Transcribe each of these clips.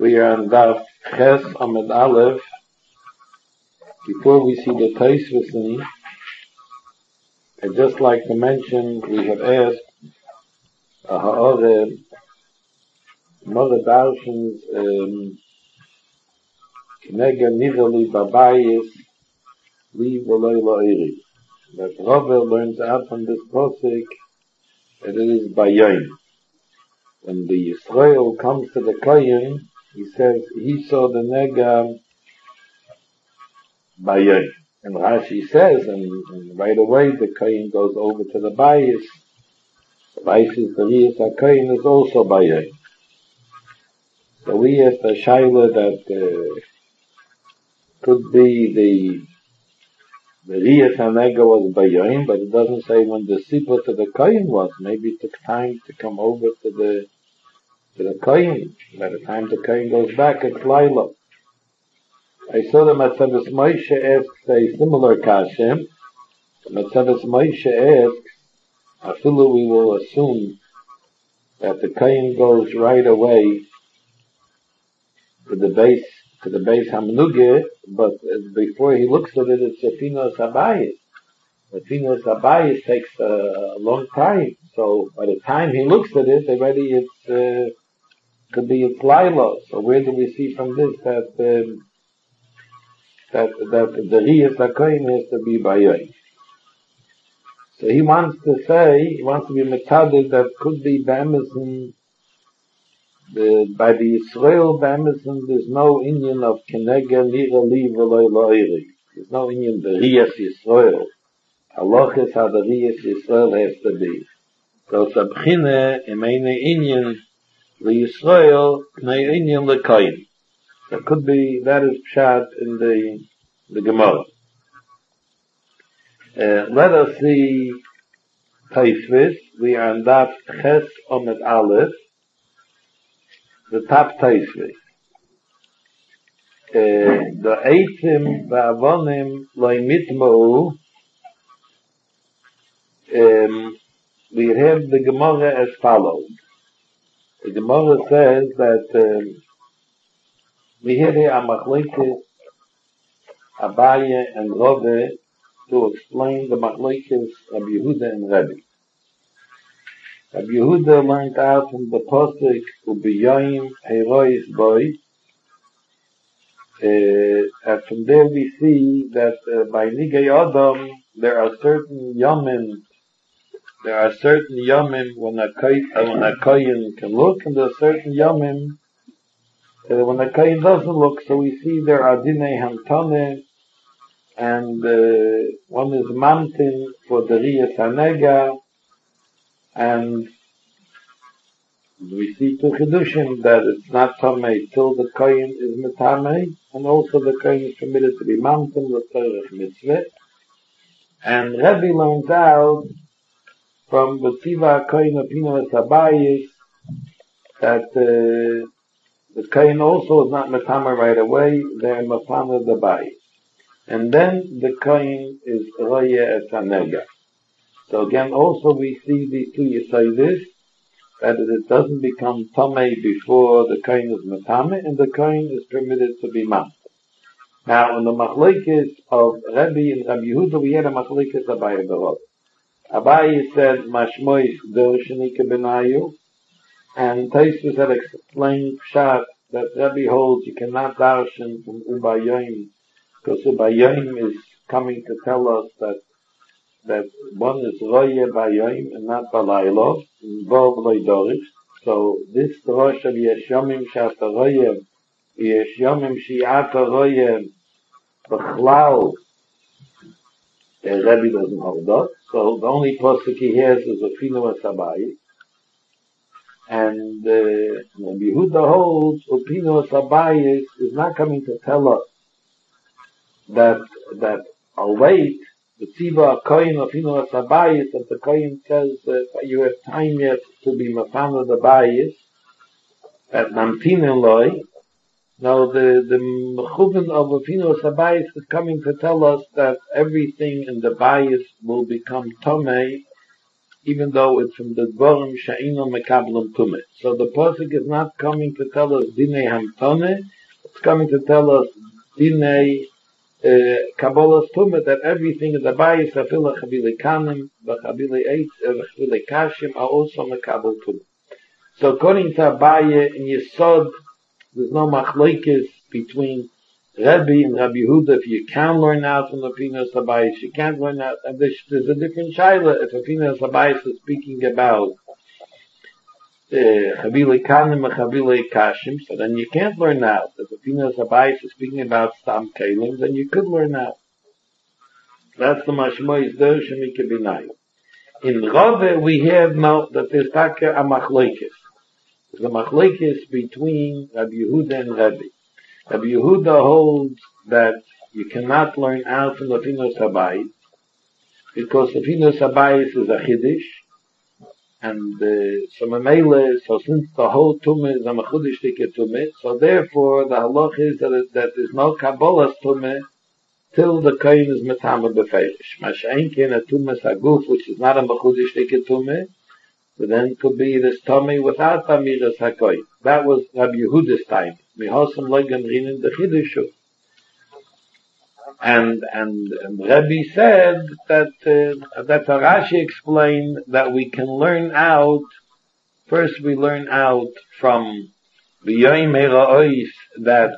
We are on Daf Ches Amud Aleph. Before we see the Tosfos, I'd just like to mention we have asked Ha'ore Mother Darshans Nega Nidali Babayis Li V'loi La'iri. That Rava learns out from this posik that it is Bayoim. When the Yisrael comes to the Kohen, he says he saw the Nega Bayoim. And Rashi says, and right away the Kohen goes over to the Bayis. The Bayis is the Riyas HaKohen is also Bayoim. So we asked a Shaila that could be the Riyas HaNega was Bayoim, but it doesn't say when the Sipah to the Kohen was. Maybe it took time to come over to the Kohen. By the time the Kohen goes back, it's Laila. I saw the Metzedes Moshe asks a similar kasha. The Metzedes Moshe asks, Afilu we will assume that the Kohen goes right away to the base Hamnugeh, but before he looks at it, it's a Finos Habayis. The Finos Habayis takes a long time, so by the time he looks at it, already could be it's Laila. So where do we see from this that the Riyas HaKohen has to be Bayoim? So he wants to be metaded that could be B'emerson, by the Yisrael B'emerson, there's no Indian of Kenega Nira Li V'loi La'iri. There's no Indian the Riyas Yisrael. Halachas how the Riyas Yisrael has to be. So Sabchine Emeine Indian the Yisrael, Nei Indian the Kohen. So it could be, that is pshat in the Gemara. Let us see Tosfos. We are on Daf Ches Amud Aleph, the top Tosfos. The Eitim Va'avonim Loi Mitmou. We have the Gemara as follows. The Gemara says that we have here a machlokes Abaye and Rove to explain the machlokes of Yehuda and Rebbe. Rabbi Yehuda learned out from the posuk Ubiyoim Herois Boy. And from there we see that by Nigei Adam there are certain yomim when a kohen can look, and there are certain yomim when a kohen doesn't look. So we see there are dinei hamtane, and one is mamtin for the Riyas HaNega, and we see two chidushim that it's not tamei till the kohen is metamei, and also the kohen is permitted to be mamtin with Torah mitzvah. And Rebbe learns out from the Tziva HaKohen of Pinos Habayis that the kohen also is not metama right away; they're metama the bayis, and then the kohen is roya et hanega. So again, also we see these two yesodis, that it doesn't become tamei before the kohen is metame, and the kohen is permitted to be mam. Now, in the machlokes of Rebbe and Rabbi Yehuda, we had a machlokes Abaye Berov. Abaye said, Mashmois Dorshanika Benayu, and Tosfos had explained Pshat that Rebbe holds you cannot darshan from Ubayoim, because Ubayoim is coming to tell us that one is Roye Bayoim and not Balaylo, involved Loidorish. So this Rosh of Yeshomim Shata Roye, Yeshomim Shiata Roye, B'chlal, Rebbe doesn't hold up. So the only posuk he has is a Finu Asabayis. And Rabbi Yehuda holds Upino Sabayis is not coming to tell us that I'll wait, the Tziva HaKohen of Upino Sabayis, that the Kohen says you have time yet to be Mafana the Bayis, at Namtinin Loi. Now the Mechuvin of Upino Sabayis is coming to tell us that everything in the Bayis will become Tomei even though it's from the Dvorim She'ino Mekablim Tumah. So the Pasuk is not coming to tell us Dinei Hamtone, it's coming to tell us Dinei Kabbalas Tumah, that everything in the Bayis, Afila Chavile Kanim, Chavile Eitz, Chavile Kashim, are also Mekabel Tumah. So according to Abaye, in Yesod, there's no machlokes between Rebbe and Rabbi Yehuda. If you can learn out from the Finas Abayis, you can't learn out. And there's a different shaila. If a Finas Abayis is speaking about Chavile Kanim and Chavile Kashim, so then you can't learn out. If a Finas Abayis is speaking about Stam Kalim, then you could learn out. That's the Mashmois Der Shemike B'nai. In Rove, we have now that there's taka a machlokes. There's a machlokes between Rabbi Yehuda and Rebbe. Rabbi Yehuda holds that you cannot learn out from the Finos Habayis because the Finos Habayis is a Chiddush, and so since the whole Tumah is a Mechudesh Tumah, so therefore the halach is that there's no Kabbalas Tumah till the Kohen is Metama Beferish. Masha'enkin a Tumah Saguf, which is not a Mechudesh Tumah, but then could be this Tumah without Amiras HaKohen. That was Rabbi Yehuda's time. Mihosam Legam Rinin the Chiddushu. And Rabbi said that Rashi explained that we can learn out. First, we learn out from the Yoim Heraois that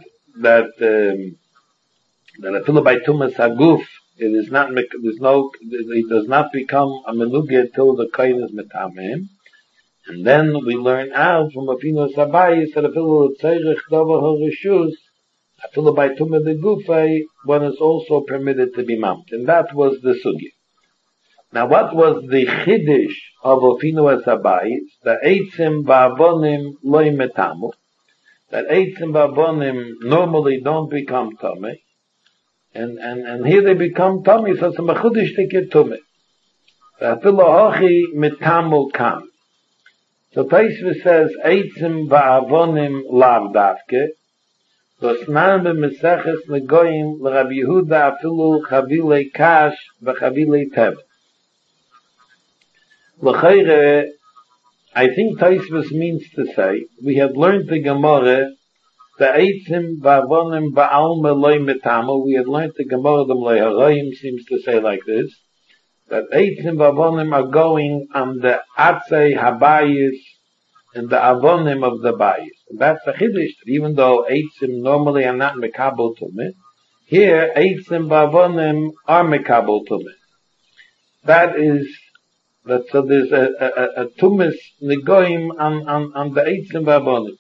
Afilu by Tumas Haguf, it does not become a menugeh till the Kohen is metamim. And then we learn out from Afinos Habayis that Afilu Tzerich Dover HaRishus, Afilu by Tumah the Gufay, one is also permitted to be mammed. And that was the sugya. Now what was the chiddush of Afinos Habayis? The Eitzim Ba'avonim Loi Metamu. That Eitzim Ba'avonim normally don't become Tomei. And here they become Tomei, so it's a Mechudesh Tikir Tomei. Afilu Hochi Metamu Kam. So Taisva says, Eitzim Ba'avonim Lav Davke, Dosnan B'Meseches Negoyim L'Rabbi Yehuda Afilu Chavile Kash V'Chavile Tev. L'Chayre, I think Taisva means to say, we have learned the Gemara, the Eitzim Ba'avonim Ba'alma Loi Metamu, we have learned the Gemara, the Mlei Haroyim seems to say like this, that Eitzim Ba'avonim are going on the Atzei Habayis and the Avonim of the Bayis. And that's the Chiddush, even though Eitzim normally are not Mekabel Tumah, here Eitzim Ba'avonim are Mekabel Tumah. So there's a Tumas Negoim on the Eitzim Ba'avonim.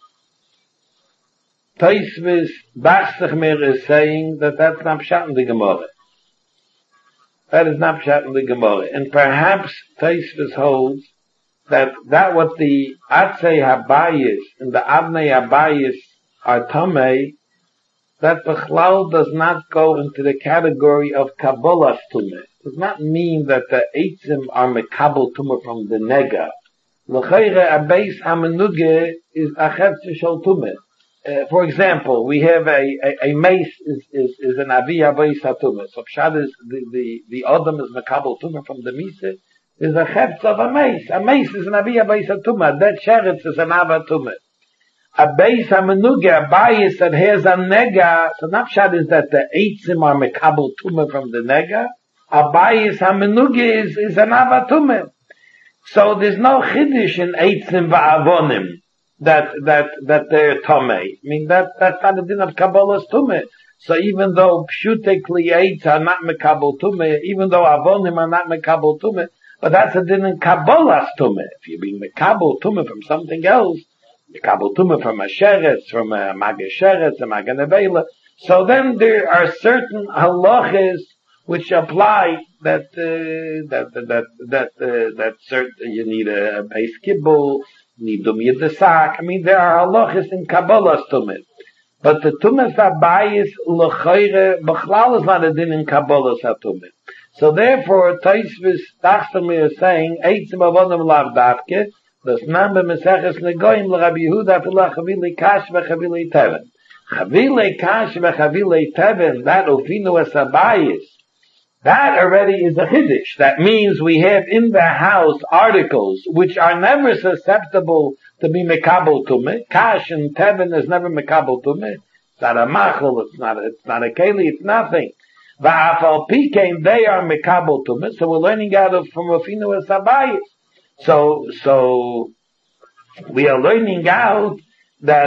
Taisvis Bastachmir is saying that that's not Pshat in the Gemara. That is not Pshat in the Gemara. And perhaps Taisvis holds that what the Atzei Habayis and the Avnei Habayis are Tomei, that Bechlal does not go into the category of Kabbalas Tumah. Does not mean that the Eitzim are Mekabel Tumah from the Nega. L'chayre Abeis HaMenugeh is Achetz Shel Tumah. For example, we have a mace is an Avi Abayis HaTumah. So Pshat is the Adam is Mekabel Tumah from the Mise. Is a chefz of a mace. A mace is an Avi Abayis HaTumah. That sheretz is an Ava Tumah. A beis HaMenugeh, a bayis that has a nega, so Napshat is that the Eitzim are Mekabel Tumah from the nega. A bayis HaMenugeh is an Ava Tumah. So there's no chiddush in Eitzim Va'avonim that they're Tomei. I mean, that's not a din of Kabbalas Tumah. So even though Pshute Kliyetz are not Mekabel Tumah, even though Avonim are not Mekabel Tumah, but that's a din in Kabbalas Tumah. If you're being Mekabel Tumah from something else, Mekabel Tumah from a Sheretz, from a Maga Sheretz, a Maga Nevela, so then there are certain halachas which apply that certain, you need a base kibbul, need dum yidesak. I mean, there are halachas in Kabbalas Tumah. But the Tumas Habayis l'chayre b'chlal is not a din in Kabbalas HaTumah. So therefore, Taisvis Tachstamir is saying, Eitzim Avonim Lav Davke, das Nam b'Meseches Negoyim l'Rabbi Yehuda Afilu Chavile Kash v'Chavile Teven. Chavile Kash v'Chavile Teven, that Ufinu es Habayis, That already is a chiddush. That means we have in the house articles which are never susceptible to be mekabel tumah. Kash and tevin is never mekabel tumah. It's not a machel, it's not a keli, it's nothing. Va'afal pikein, they are mekabel tumah. So we're learning out of from Rafinu as Abayis. So we are learning out that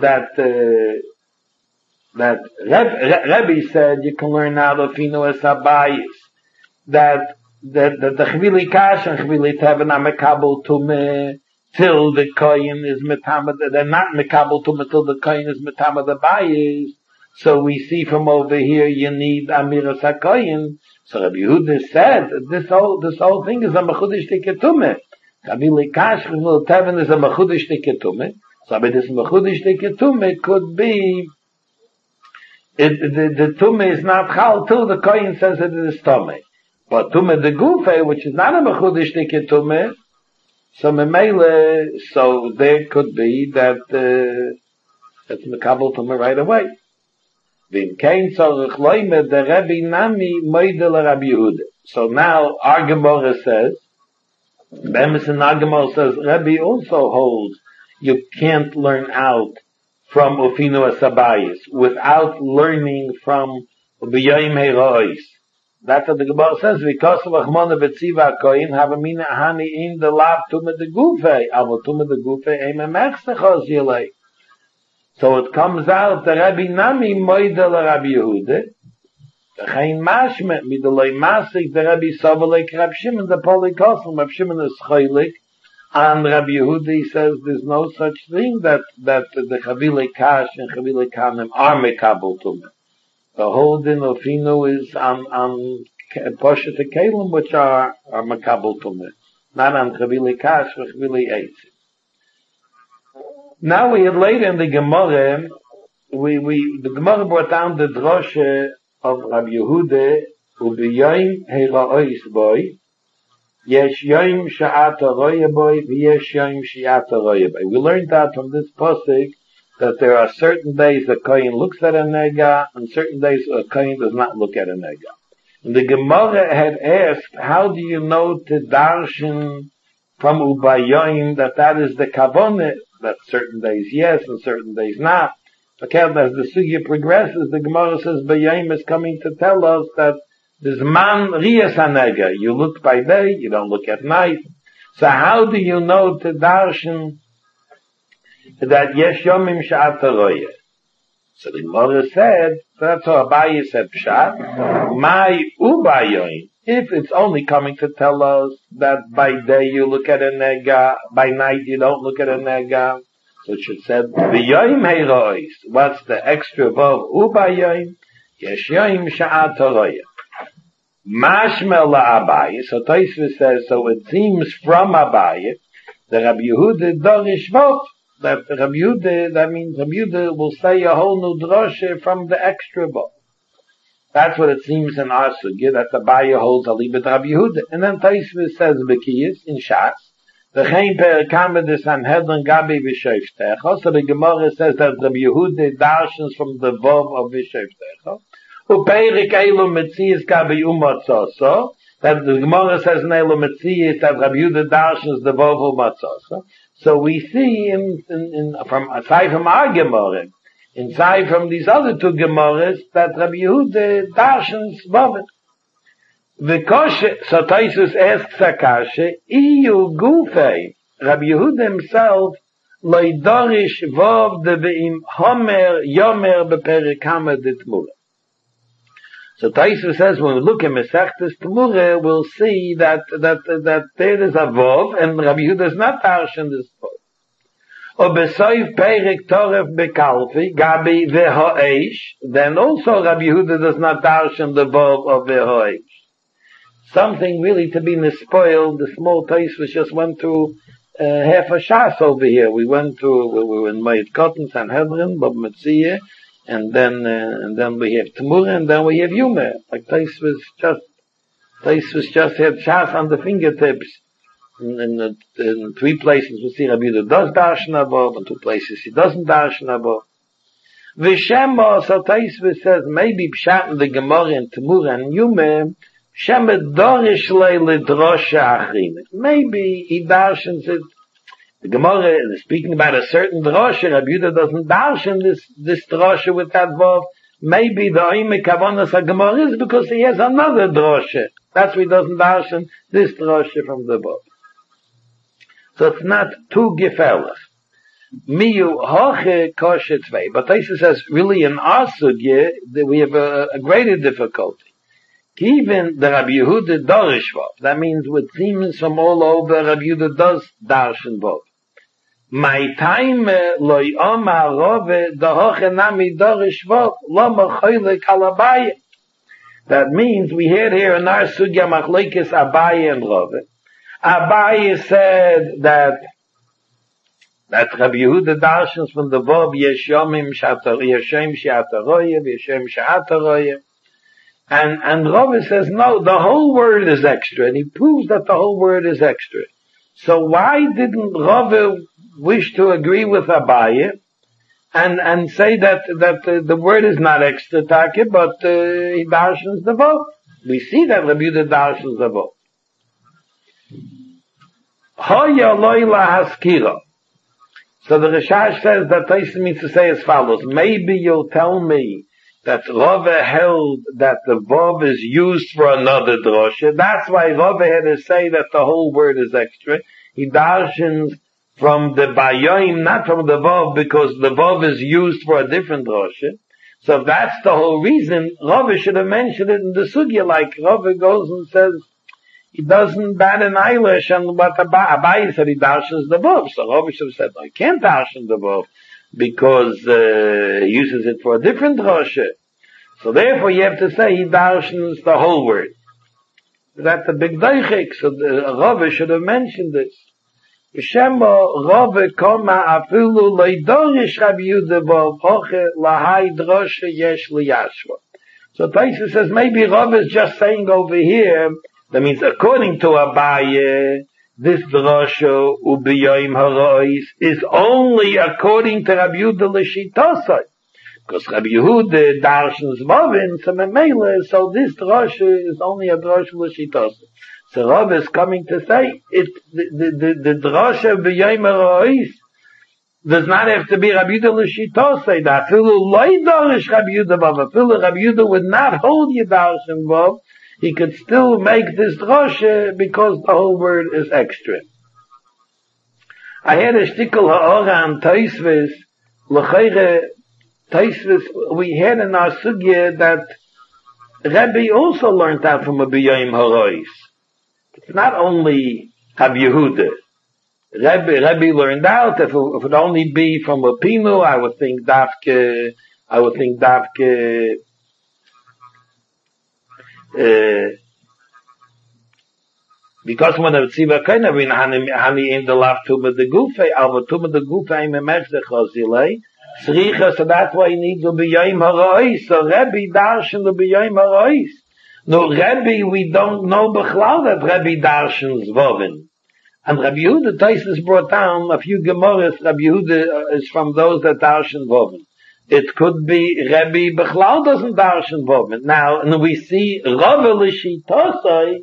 Rebbe said you can learn out of Rafinu as Abayis. That the chvili kash and chvili tevin are mekabel tumah till the kohen is metama. They're not mekabel tumah till the kohen is metama the bayis. So we see from over here you need amiras hakohen. So Rabbi Yehuda said this whole thing is a mechudesh teketumah. Chvili kash chvili tevin is a mechudesh teketumah. So but this mechudesh teketumah could be the tumah is not chal till the kohen says that it is tumah. But tumah de gufe, which is not a mechudesh tumah, so memele, so there could be that it's mekabel tumah right away. V'im kein tzorich loimed the Rebbe nami moidel Rabbi Yehuda. So now our Gemara says, Bemis our Gemara says, Rebbe also holds you can't learn out from Ufinu Asabayis without learning from B'yoyim Herois. That's what the Gemara says. Because of Achmona B'tziva Koyin have a mina hani in the lab tumah de gufe. Avo tumah de gufe eim emechsechos yilei. So it comes out the Rabbi Nami moidel Rabbi Yehuda. V'chein mashme midoloi masik the Rabbi Sovelek Rab Shimon the Polikosim. Rab Shimon is choilik. And Rabbi Yehuda he says there's no such thing that the Chavile Kash and Chavile Kanem are mekabel tumah. The whole din of Ufinu is on Poshet Kelim, which are Makabel Tumah. Not on Chavili Kash or Chavili Eitz. Now we had later in the Gemara, the Gemara brought down the droshe of Rabbi Yehuda, Ubiyoim Heira'ois boy, Yesh Yoim Sha'at Aroya boy, V'yesh Yoim Sha'at Aroya boy. We learned that from this posik, that there are certain days the kohen looks at a nega, and certain days a kohen does not look at a nega. And the Gemara had asked, how do you know to darshan from Ubayoim that is the kavoneh, that certain days yes and certain days not. Okay, as the sugya progresses, the Gemara says Bayoim is coming to tell us that this man riyas hanega, you look by day, you don't look at night. So how do you know to darshan that yesh yomim sha'at haroya? So the Gemara said, that's how Abaye said pshat, my ubayoim, if it's only coming to tell us that by day you look at a nega, by night you don't look at a nega, so it should say, v'yoim heirois, what's the extra above ubayoim? Yesh yomim sha'at haroya. Mashmel la'Abaye, so Tosfos says, so it seems from Abaye, the Rabbi Yehuda dorish vov, that Rabbi Yehuda, that means Rabbi Yehuda will say a whole new droshe from the extra book. That's what it seems in our sugya, that the Abaye holds alibet Rabbi Yehuda. And then Tosfos says Bekiyas in Shas, v'chein per kamed the Sanhedrin gabi v'shoiftecha. So the Gemara says that Rabbi Yehuda darshans from the vov of v'shoiftecha. Upeirik elu metzias gabi umatzoso. That the Gemara says in elu metzias that Rabbi Yehuda darshans the vov umatzoso. So we see from aside from our Gemara, inside from these other two Gemaras, that Rabbi Yehuda darshans vov. So Tosfos asks Akasha, iyu gufei, Rabbi Yehuda himself, loidorish vov de ve'im homer yomer beperik hamer de tmura. So Tosfos says when we look at Masechtas Tmura, we'll see that there is a vov, and Rabbi Yehuda is not darshan this vov. Or besoif perik toref bekalfi gabi vehoeish, then also Rabbi Yehuda does not darshan the vov of vehoeish. Something really to be nespoiled. The small Tosfos just went through half a shas over here. We were in Moed Katan, Sanhedrin, Bab Metzia, and then we have Tmura, and then we have Yumer. Like Tosfos just had shas on the fingertips. In 3 places we see Rabbi Yehuda does darshan above, and 2 places he doesn't darshan above. V'shema, so Tosfos says maybe pshat in the Gemara and Tmura and Yumer, Maybe he darshans it. The Gemara is speaking about a certain drosha. Rabbi Yehuda doesn't darshan this drosha with that vav. Maybe the oime kavanas HaGemara is because he has another drosha. That's why he doesn't darshan this drosha from the vav. So it's not too gefährlich. Miyu hoche kosher tvei. But Taisa says, really in our sugya, we have a greater difficulty. Even the Rabbi Yehuda dorish vav. That means with themes from all over, Rabbi Yehuda does darshan vav. My time loy omar rove the hoche nami dorish vav lama choyle kalabaye. That means we hear here in our sugya machlekes Abaye and Rove. Abaye said that Rabbi Yehuda darshans from the vav yeshomim yeshem she'ataroyev yeshem she'ataroyev. And Rove says, no, the whole word is extra, and he proves that the whole word is extra. So why didn't Rove wish to agree with Abaye, and say that the word is not extra take, but he darshans the vav? We see that Rabbi Yehuda darshans the vav. Hoya loyla haskira. So the Rishash says that Taisa means to say as follows, maybe you'll tell me that Rove held that the vav is used for another drosha. That's why Rove had to say that the whole word is extra. He darshans from the bayoim, not from the vav, because the vav is used for a different drosha. So if that's the whole reason, Rove should have mentioned it in the sugya, like Rove goes and says, he doesn't bat an eyelash on what Abaye said he darshans the vav. So Rove should have said, no, I can't darshan the vav, because he uses it for a different drosha. So therefore you have to say he darshans the whole word. That's a big daichik, so Rove should have mentioned this. Shema Rove koma afilu leidorish Rabbi Yehuda vav hoche lahai drosha yesh liyashva. So Taisa says maybe Rove is just saying over here, that means according to Abaye, this drosha ubiyoim harois is only according to Rabbi Yehuda l'shitosai. Because Rabbi Yehuda darshans vavin, so this drosha is only a drosha l'shitosai. So Rav is coming to say, the drosha ubiyoim harois does not have to be Rabbi Yehuda l'shitosai. That afilu loy dorish Rabbi Yehuda vav, afilu Rabbi Yehuda would not hold you darshan vav, he could still make this drosha because the whole word is extra. I had a shtickle ha'ora on Taisvis, l'chayre Taisvis, we had in our sugya that Rabbi also learned out from a biyayim harois. It's not only Rabbi Yehuda. Rabbi learned out, if it would only be from a pinu, I would think davke, because when the tziva kind of in hani in the laf tuma the gufe, aber tuma the gufe im mechze chazilei, sricha, so that's why he needs to be yom harois. So Rabbi darshan to be yom harois. No, Rabbi, we don't know b'chlal that Rabbi darshans vovin. And Rabbi Yehuda Taisus brought down a few Gemaras. Rabbi Yehuda is from those that darshan vovin. It could be Rabbi Bechlal doesn't darshan vovin. Now, and we see Rove l'shitosai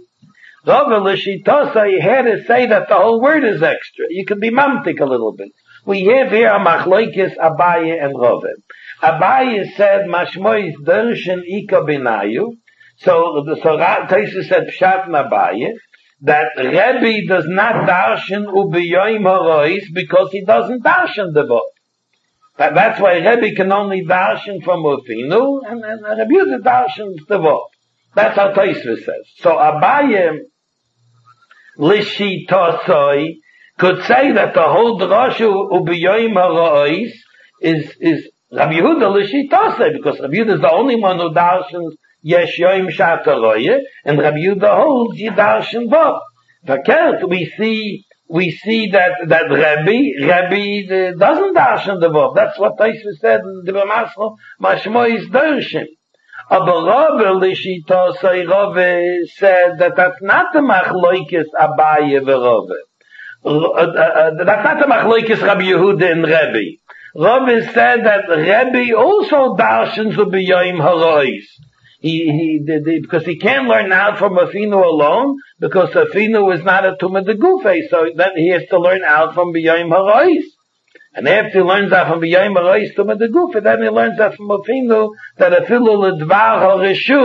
had to say that the whole word is extra. You can be mamtik a little bit. We have here a machlokes Abaye and Rove. Abaye said mashmois darshan ika binayu. So Taisus said pshat Abaye that Rabbi does not darshan ubiyoim harois because he doesn't darshan the vav. That's why Rebbe can only darshan from Ufinu, and Rabbi Yehuda darshans the vav. That's how Taisva says. So Abaye l'shitosoi could say that the whole drasha ubiyoim harois is Rabbi Yehuda l'shitosoi, because Rabbi Yehuda is the only one who darshans yesh yoim shataroye, and Rabbi Yehuda holds you darshan vav. Verkehrt, we see that Rabbi doesn't darshan the vav. That's what Taisva said in the B'masro, mashmo is darshan. Aber Rove l'shitosai, Rove said that that's not the machlokes Abaye v'Rove. That's not the machlokes Rabbi Yehuda and Rabbi. Rove said that Rabbi also darshans ubiyoim harois. Because he can't learn out from Afinu alone, because Afinu is not a Tumah de Gufe, so then he has to learn out from B'yayim Harais. And after he learns that from B'yayim Harais Tumah de Gufe, then he learns that from Afinu, that Afilu L'dvar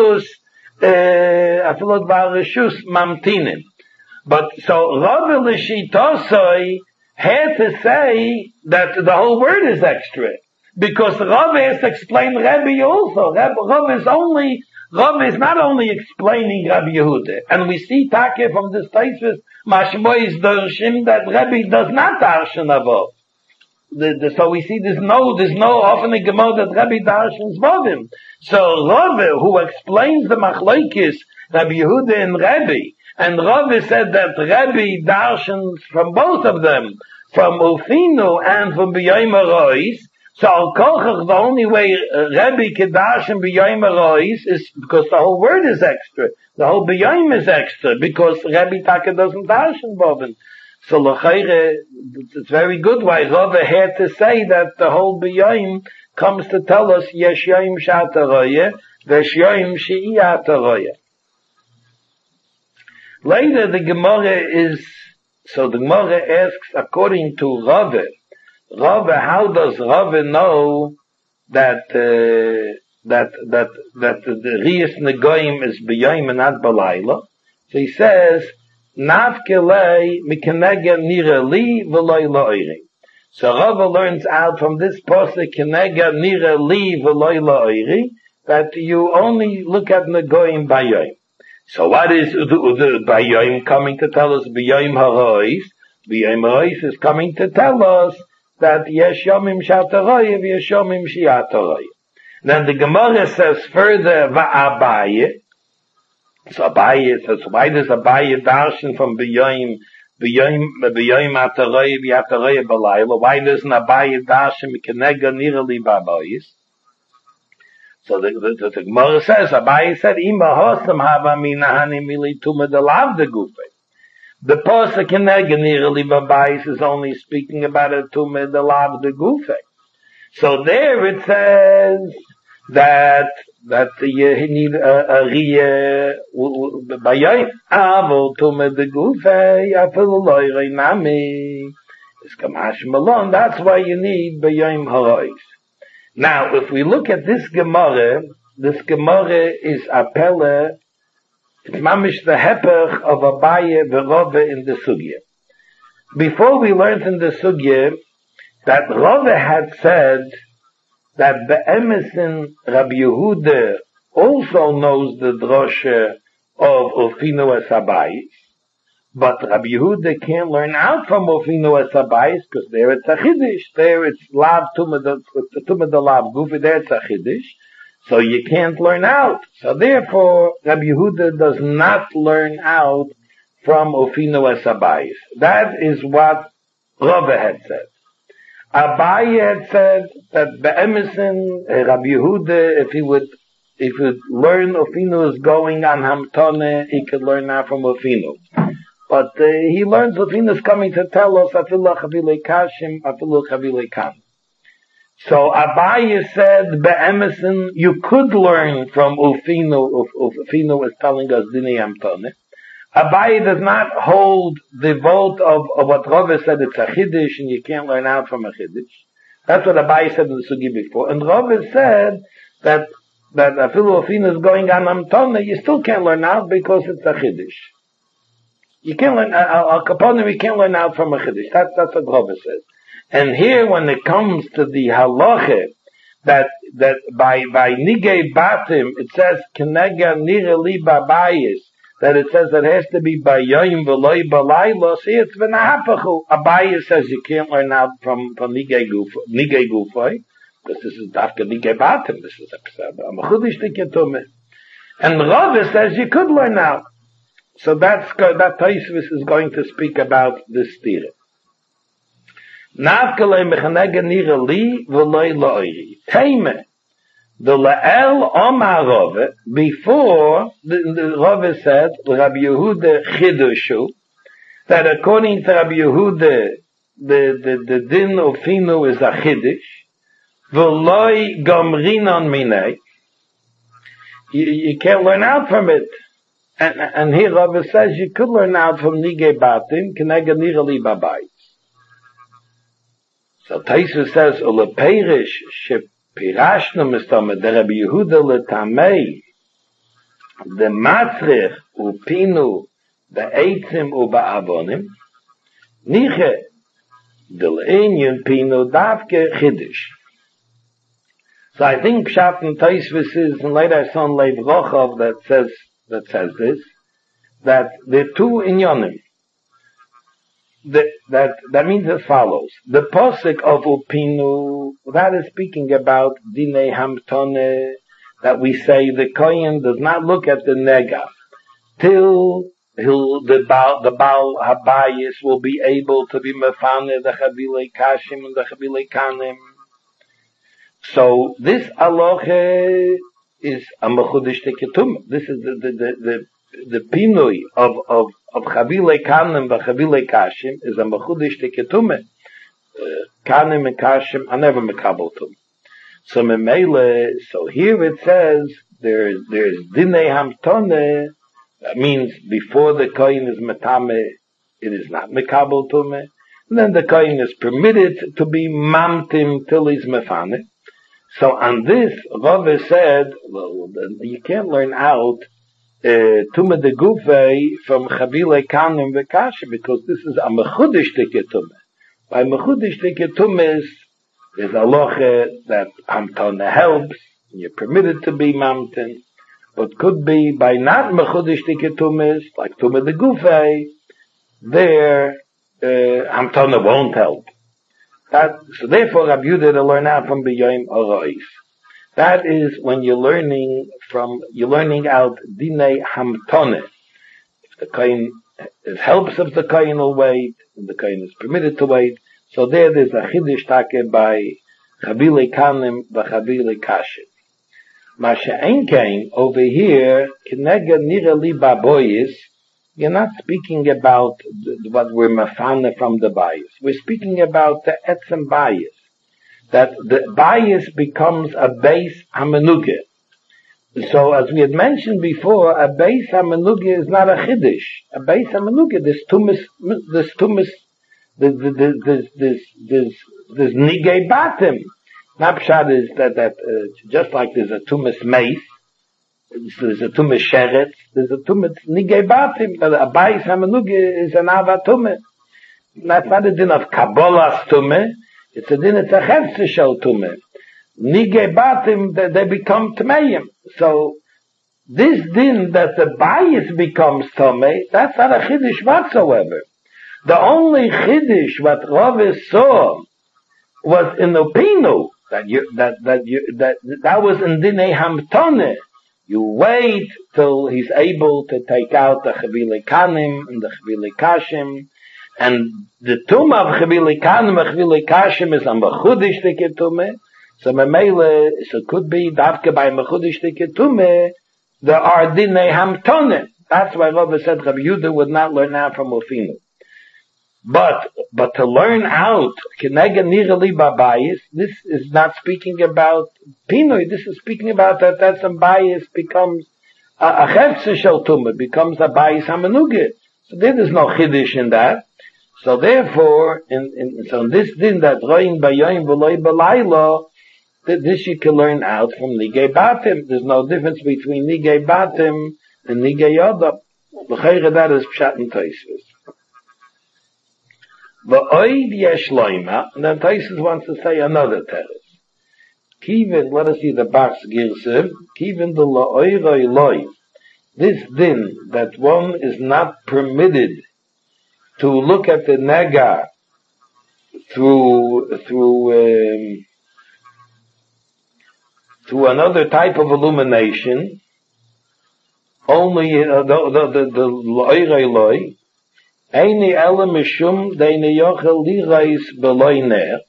HaReshus Mamtinin. But so Rav L'shitosoi had to say that the whole word is extra. Because Rav has to explain Rebbe also. Rav is not only explaining Rabbi Yehuda. And we see Take from this Taisvis, Mashmois Darshim, that Rebbe does not darshan above. So we see there's no often a Gemara that Rebbe darshans Vovim. So Rav, who explains the Machlokes, Rabbi Yehuda and Rebbe, and Rav said that Rebbe darshans from both of them, from Ufinu and from B'yayim Harais. So Al Kochach, the only way Rebbe can darshan B'yayim Harais is because the whole word is extra. The whole B'yayim is extra, because Rebbe Taka doesn't darshan Bovin. So L'chayre, it's very good why Rav had to say that the whole B'yayim comes to tell us Yesh Yayim Sh'ataroye, Vesh Yayim She'iyataroye. Later the Gemara asks, according to Rav, how does Rav know that the Riyas Negoyim is B'yayim and not B'layla? So he says, Navkelei mikenega nira li v'loy la'oiri. So Rav learns out from this pasuk kenega nira li v'loy la'oiri that you only look at Negoyim B'yayim. So what is the B'yayim coming to tell us? B'yayim Harais. B'yayim Harais is coming to tell us that Yesh Yomim Sh'ataroye v'Yesh Yomim She'ataroye. Then the Gemara says further Va'abaye. So Abaye says, why does Abaye darshan from B'yayim Ataroye v'Ataroye B'layla? Why doesn't Abaye darshan Mikenega Nirali B'abayis? So the Gemara says, Abaye said, Ima Hosam Hava Minahani Mili Tuma Delav de Gufe. The pasuk Kenega Nirali B'abayis is only speaking about a Tuma Delav de Gufe. So there it says that you need a Riyah B'yayim Avol Tuma de Gufe Yafilu Loyrei Nami. It's Kamash Malon. That's why you need B'yayim Harais. Now, if we look at this Gemara is Apele, it's mamish the hepech of Abaye v'Rove in the Sugya. Before we learned in the Sugya that Rove had said that Be'emesin Rabbi Yehuda also knows the drosha of Ufinu es Abayis, but Rabbi Yehuda can't learn out from Ufinu es Abayis because there it's a Chiddush, there it's Lav Tumah de Lav Gufi, there it's a Chiddush, so you can't learn out. So therefore, Rabbi Yehuda does not learn out from Ufinu es Abayis. That is what Rove had said. Abaye had said that Be'emesin, Rabbi Yehuda, if he would learn Ufinu is going on Hamtone, he could learn now from Ufinu. But he learns Ufinu is coming to tell us Afilu Chavilei Kashim, Afilu Chavilei Kam. So Abaye said Be'emesin, you could learn from Ufinu. Ufinu is telling us Dinei Hamtone. Abaye does not hold the vote of what Rove said, it's a Chiddush and you can't learn out from a Chiddush. That's what Abaye said in the Sugi before. And Rove said that Afilu Ufinu is going on Hamtone, you still can't learn out because it's a Chiddush. You can't learn, Al Kaponim, you can't learn out from a Chiddush. That's what Rove says. And here when it comes to the halacha, that by Nigei Batim, it says, Kenega Nira Li Babayis, that it says that it has to be B'yayim v'loy b'layla. See, it's v'nahapachu. Abaye says you can't learn out from Nigei Gufay, because this is Dafka Nigei Batim. This is a Mechudish Tikyatumeh. And Rave says you could learn out. So that Taisvis is going to speak about this stira. Navkalei mechanega nira li v'loy lo'iri. Teime. The La'el Omar Rove, before the Rove said, Rabbi Yehuda Chidushu, that according to Rabbi Yehuda, the din of Finu is a Chiddush, V'loi Gomrinon Minei, You can't learn out from it. And here Rava says you could learn out from Nigei Batim, Kenega Nirali Babayis. So Taisus says, Uleperish, Shepirashnu Mistome, the Rabbi Yehuda Letamei, the Matzrich, Upinu, the Eitzim, Uba'avonim, Niche, the Le'inyan Pinu, Davke, Chiddish. So I think Pshat and Taisus is, and later I saw in Lev Rochov that says this, that the two inyonim, that means as follows. The posik of Upinu, that is speaking about Dinei Hamtone, that we say the Kohen does not look at the nega till the Baal Habayis will be able to be mefane the Chavilei Kashim and the Chavilei Kanim. So this aloche is a mechudish teketum. This is the pinui of Chavilei Kanim and Chavilei Kashim is a mechudish teketum. Kanim and Kashim are never mekabotum. So memele, so here it says there's dinei hamtone. That means before the kohen is metame, it is not mekabotum. And then the kohen is permitted to be mamtim till he's mefane. So on this, Rava said, well, you can't learn out Tumah de Gufei from Chavilei Kanim v'Kashim because this is a mechudish teketum. By mechudish teketum is a loche that Hamtana helps, and you're permitted to be mamtin, but could be by not mechudish teketum like Tumah de Gufei, there Hamtana won't help. So therefore, Rabbi Yehuda to learn out from B'Yom Orois. That is when you're learning out Dinei Hamtone. If the Kohen, it helps if the Kohen will wait, and the Kohen is permitted to wait. So there's a Chiddush Take by Chavilei Kanim v'Chavilei Kashim. Masha Enkein, over here, Kenega Nirali Baboyis, you're not speaking about what we're mafana from the bias. We're speaking about the etzem bias. That the bias becomes a base hamenuge. So as we had mentioned before, a base hamenuge is not a chiddush. A base hamenuge, there's nigei batim. Napshat is that just like there's a tumis mace, there's a tumis sheret, there's a tumis nigei batim. A bayis hamenuge is an avatume. That's not a din of kabbalas tume. It's a din. It's a chefse shel tume. Nigei batim, they become tmeim. So this din that the bayis becomes tume, that's not a chiddush whatsoever. The only chiddush what Rava saw was in Upinu that was in dinei hamtone. You wait till he's able to take out the Chavilei Kanim and the Chavilei Kashim. And the Tumah of Chavilei Kanim and Chavilei Kashim is a Mechudish Teketume. So Memele, so it could be, Davke by Mechudish Teketume, there are Dinei Hamtone. That's why Rava said Rabbi Yehuda would not learn out from Ufinu. But to learn out, Kenega Nirali Babayis, this is not speaking about Pinoi, this is speaking about that some bias becomes a Chefse Shel Tumah, becomes a bias Hamenuge. So there is no Chiddush in that. So therefore, in this din that Roin Bayoim V'loi B'laylo, this you can learn out from Nigei Batim. There's no difference between Nigei Batim and Nigei Yodam. L'chayre that is Pshat and Tosfos. V'oid yesh loima, and then Tosfos wants to say another teres. Kivin, let us see the Bach's Girsev, Kivin the lo'oiroi loi. This din, that one is not permitted to look at the nega through another type of illumination, only the lo'oiroi loi, Eini ele mishum deine yochel lirais beloi ner.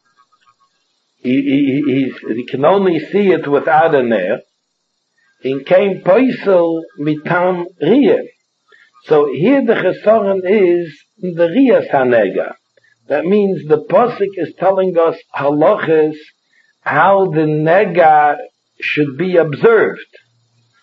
He can only see it without a ner. In kein poisel mitam riyah. So here the chesaron is the riyas hanega. That means the posik is telling us halachas how the nega should be observed.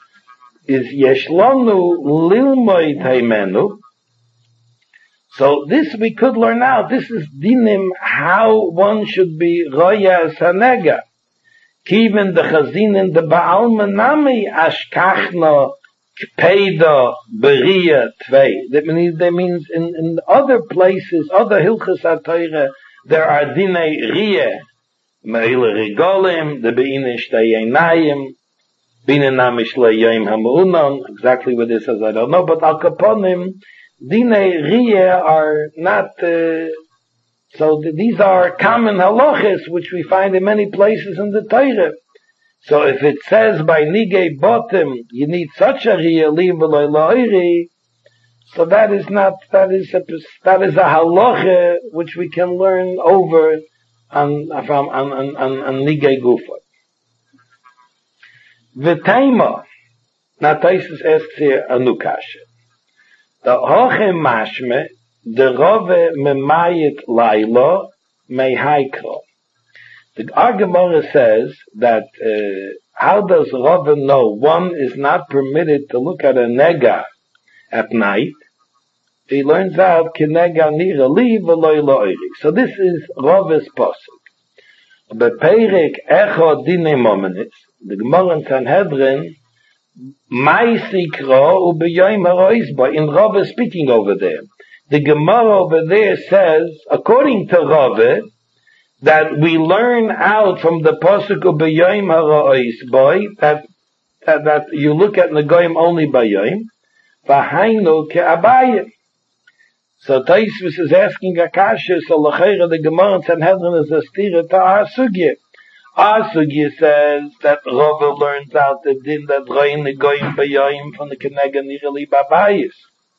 is Yeshlanu Lilmoid Haimenu. So this we could learn out. This is dinim how one should be Roya Sanega. Kiven the Chazinin the Baal Menami Ashkachna Kpeida Beria Tvei. That means in other places, other Hilchas HaTorah, there are dinei Riyeh. Me'ila Rigolim, the Be'ina Shtayinayim, Bina Namish Le'yayim Hamu'unon. Exactly what this says, I don't know. But Al Kaponim, dinei Riyeh are not, so these are common halachas which we find in many places in the Torah. So if it says by Nigei Botim, you need such a Riyeh, Li V'loi Lo'iri, so that is a halacha which we can learn over on Nigei Gufa. V'teima, now Taisus asks here a new kasha. The hoche mashme, the rove memayit laila mehaikro. The Gemara says that how does Rove know one is not permitted to look at a nega at night? He learns out kenega nira li v'loy lo'iri. So this is Rove's pasuk. Beperek echo dine momenis. The Gemara in Sanhedrin maisikro ubeyoyim haroisba. In Rove speaking over there. The Gemara over there says, according to Rove, that we learn out from the pasuk of B'yayim haroisba that you look at Negoyim only B'yayim. V'hainu ke'abayim. So Taisvis is asking Akasha, so L'cheira the Gemara in Sanhedrin is a stira to our sugya. Our sugya says that Rove learns out the din that Rein Negoyim B'yayim from the Kenega Nirali Babayis.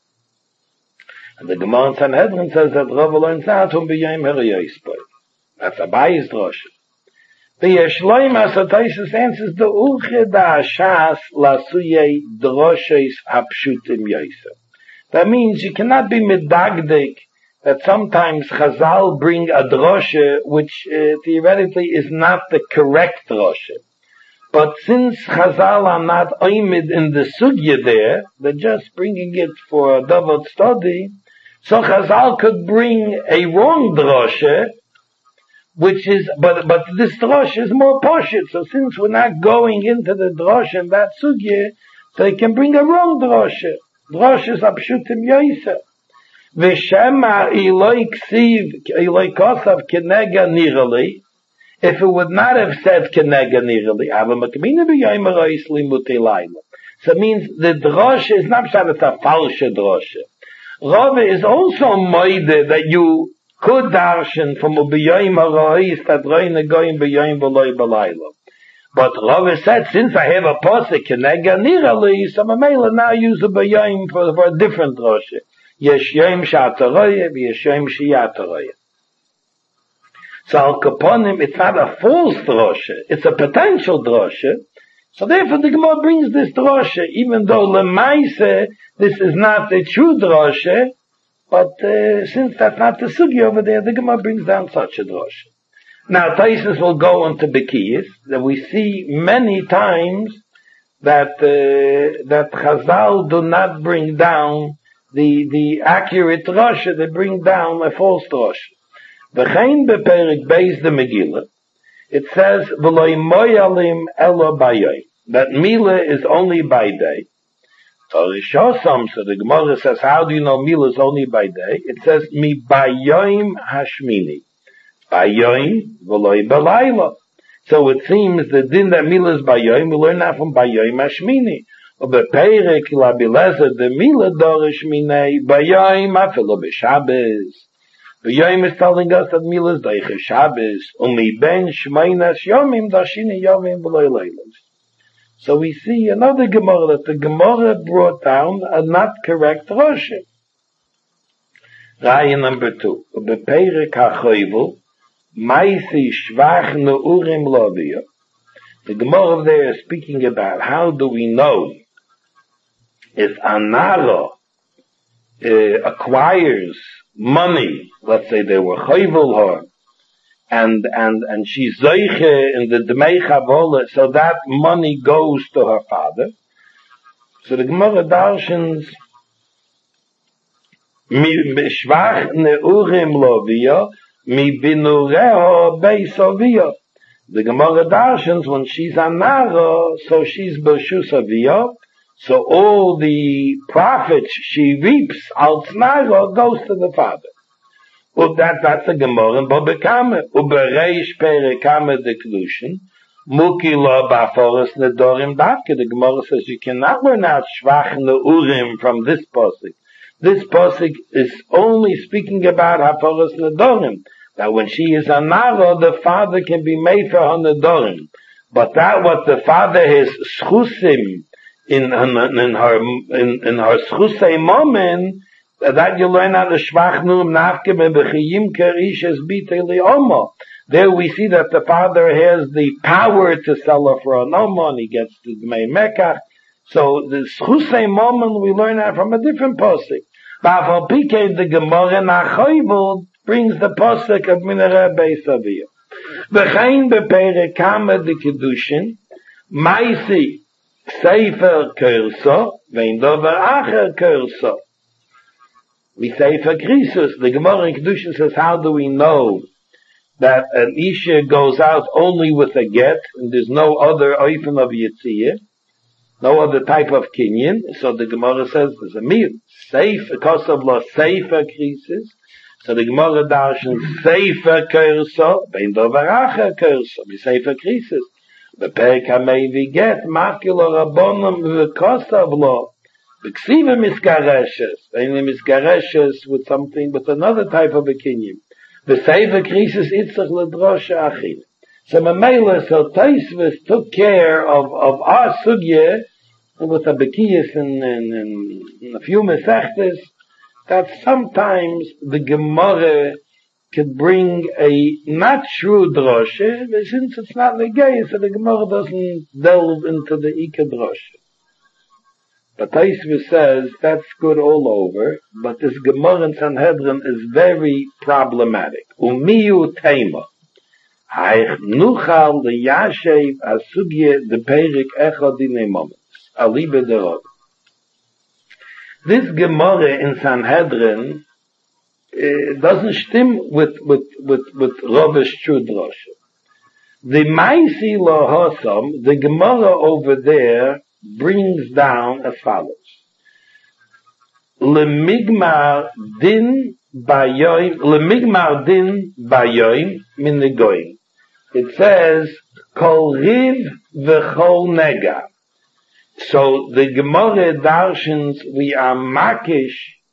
And the Gemara in Sanhedrin says that Rove learns out from B'yayim Haroisba. That's Abayis drosha. The Yeshloim as Taisus answers the Uche da Shas Lasuyei Droshes Hapshutim Yosef. That means you cannot be medagdik that sometimes Chazal bring a drosha which theoretically is not the correct drosha. But since Chazal are not oimid in the sugya there, they're just bringing it for a double study, so Chazal could bring a wrong drosha, which is, but this drosha is more poshut. So since we're not going into the drosha in that sugya, they can bring a wrong drosha. Droshes apshutim yoysa. V'shema iloi ksiv, iloi kosav kenega nirali. If it would not have said kenega nirali, ava makmina b'yoyim harois limuti laila. So it means the drosha is not that it's a false drosha. Rove is also moide that you could darshan from a b'yoyim harois that roi negoyim b'yoyim v'loi b'laila. But Rove said, since I have a posik kenega nirali, so Mamela now use a b'yoyim for a different drosha. Yesh yoyim sha'ataroye, v'yesh yoyim shi'ataroye. So Al Kaponim, it's not a false drosha, it's a potential drosha. So therefore the Gemara brings this drosha, even though Lemaise, this is not the true drosha, but since that's not the sugi over there, the Gemara brings down such a drosha. Now, Taisus will go on to Bekiyas, that we see many times that Chazal do not bring down the accurate Rosh, they bring down a false Rosh. V'chein beperik beis the Megillah, it says, V'loi moyalim elo bayoy, that Mila is only by day. So the Gemara says, how do you know Mila is only by day? It says, Mi bayoyim hashmini. Bayoyim v'loi balayla. So it seems the din that Mila is bayoyim, we learn that from bayoyim hashmini. Ubeperek la bileza the Mila dorish minei bayoyim afilo b'Shabbos. Bayoyim is telling us that Mila is daiche Shabbos. Umi ben shmeinas yomim dashini yomim v'loi leilos. So we see another Gemara that the Gemara brought down a not correct Rosh. Raya number 2. Ubeperek hachoyvel Maisi shvach neurim lovia. The Gemara there is speaking about how do we know if Anara acquires money, let's say they were chayvel her, and she's zeiche in the Dmei Chavola, so that money goes to her father. So the Gemara darshans mi schwach neurim lovia mi binureho beisovia. The Gemara darshans when she's a nara, so she's b'shus avia. So all the profits she reaps out nara goes to the father. That's a Gemara. But bekame ubereish perekame the kedushin. Mukila ba'foros nedorim davke. The Gemara says you cannot learn out shvach neurim from this pasuk. This pasuk is only speaking about haforos nedorim. That when she is a nara, the father can be made for her nedorim. But that what the father has schusim in her schusei moment, that you learn out the shvach neurim navke bechiyim kerishes bite li'oma. There we see that the father has the power to sell her for an Oma, and he gets the Dmei Mekach. So the Schusei moment we learn that from a different posik. Ba'afal Pike, the Gemara Nachoyvul brings the posik of Minare Beis Aviyah. V'chein beperekame the Kedushin, Maisi Sefer Kerso, Vein Dover Acher Kerso. We Sefer Krisus, the Gemara in Kedushin says, how do we know that an Isha goes out only with a get, and there's no other oifen of Yitziyah, no other type of kinyan? So the Gemara says there's a mir, safe, because of la seifer krisis. So the Gemara darshan seifer kerso, bein dovaracha kerso, be seifer krisis. The perek hamevi get, makilo rabbonim v'kos of lo, b'ksiva miskareshes, bein miskareshes with something, with another type of a kinyan. The Sefer Krisis Itzach L'Drosha Achil. So Mamela, so Taisvis took care of our sugya with the Bekiyas and a few Mesechtes, that sometimes the Gemara could bring a not true drosha, but since it's not negay, so the Gemara doesn't delve into the Ika drosha. But Taisvis says that's good all over, but this Gemara in Sanhedrin is very problematic. Umiyu tema. Haich nuchal the yashev asugye the perik echad dinei moments. Alibe derod. This Gemara in Sanhedrin doesn't stem with Robish true drosha. The Maisi Lohosam, the Gemara over there, brings down as follows. Lemigmar din bayoim min negoim. It says kol riv v'chol nega. So the Gemara darshans we are makish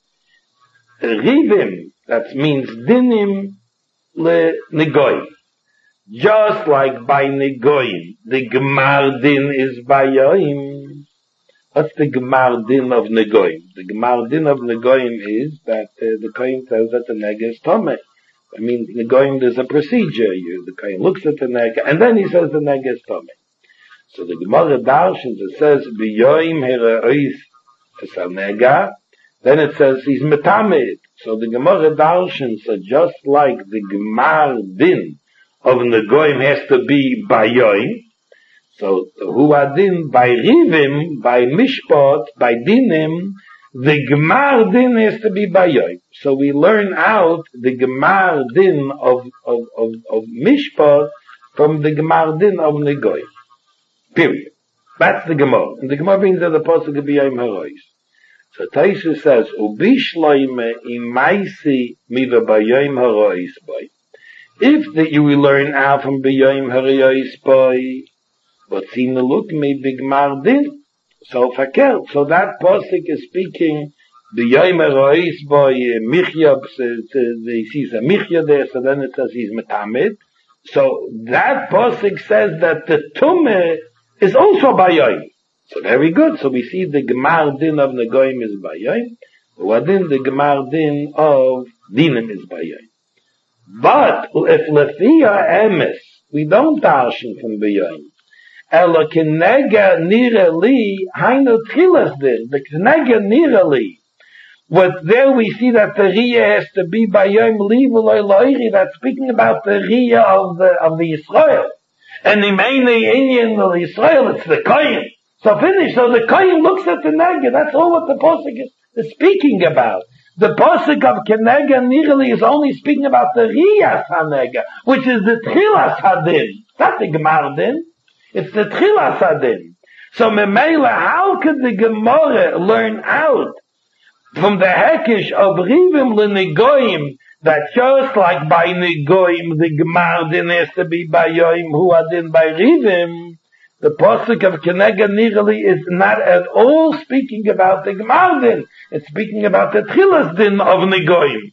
rivim, that means dinim le negoim. Just like by negoim, the gemar din is bayoim. What's the gemar din of negoim? The gemar din of negoim is that the kohen says that the nega is tomeh. I mean, negoim, there's a procedure. The kohen looks at the nega, and then he says the nega is tomeh. So the Gemara darshans, it says bayoim hereois es nega. Then it says he's metamed. So the Gemara darshans are just like the gemar din of negoim has to be bayoim. So who adin by rivim, by mishpat, by dinim, the gemar din has to be bayoim. So we learn out the gemar din of mishpat from the gemar din of negoim. Period. That's the Gemara. And the Gemara brings that the pasuk of bayoim harois. So Taisha says, ubishloime imaisi miva bayoim harois boy. If that you will learn out from bayoim harois boy, but see the look may big mardin, so fakel. So that pasuk is speaking bayoim harois boy michya. He sees a michya there, so then it says he's metamed. So that pasuk says that the tumah is also bayoim. So very good. So we see the gemar din of negoim is bayoim. Wadin the gemar din of dinim is bayoim. But if lefia emes, we don't darshan from bayoim. Ela kenega nira li hainu tchilas din. The kenega nira li. What there we see that the riyah has to be bayoim li v'loy loiri. That's speaking about the riyah of the Yisrael. And the main Indian of Israel, it's the kohen. So finish. So the Kohen looks at the Nega. That's all what the Pasuk is speaking about. The Pasuk of Kenega Nirali is only speaking about the Riyas HaNega, which is the Tchilas HaDin. It's not the Gemar Din. It's the Tchilas HaDin. So Memela, how could the Gemara learn out from the Hekesh of Rivim LeNegoyim that just like by Negoyim the Gemar Din has to be by Yoim Hu Adin by Rivim? The Pasuk of Kenega Nirali is not at all speaking about the Gemar Din. It's speaking about the Tchilas Din of Negoyim.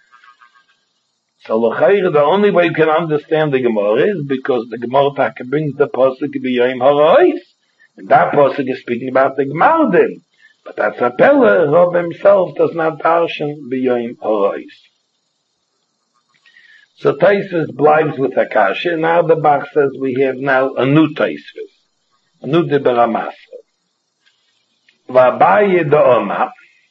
So the only way you can understand the Gemara is because the Gemara brings the Pasuk B'Yoim HaRois. And that Pasuk is speaking about the Gemar Din. But that's a Pella, Rob himself does not darshan B'Yoim HaRois. So Taisvis blives with Akasha. Now the Bach says we have now a new Taisvis. A new Diberamasra. V'abaye da'oma.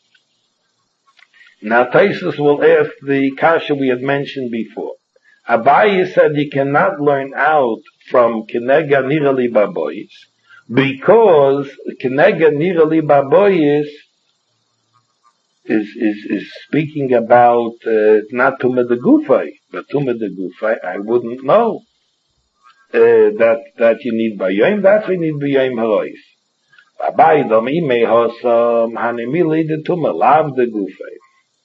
Now Taisvis will ask the Kasha we had mentioned before. Abaye said you cannot learn out from Kenega Nirali Baboyis because Kenega Nirali Baboyis is speaking about not Tumah de Gufay, but Tumah de Gufay. I wouldn't know that you need Bayoim. That we need Bayoim Harois. Abaye dom imei hosam hanemili de Tumah lav de Gufay.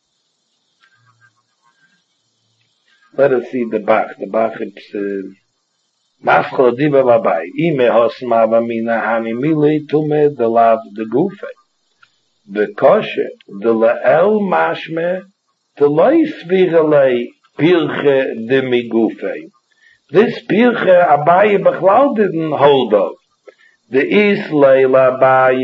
Let us see the Bach. The Bach is Maschol Diva Babai. Ime Hosma Vamina Hani Mili Tume de Lav de Gufe. The Koshe, the Lael Mashme, the Lois Virale Pirche de Migufe. This Pirche Abaye Bechlau didn't hold of. The Is Leila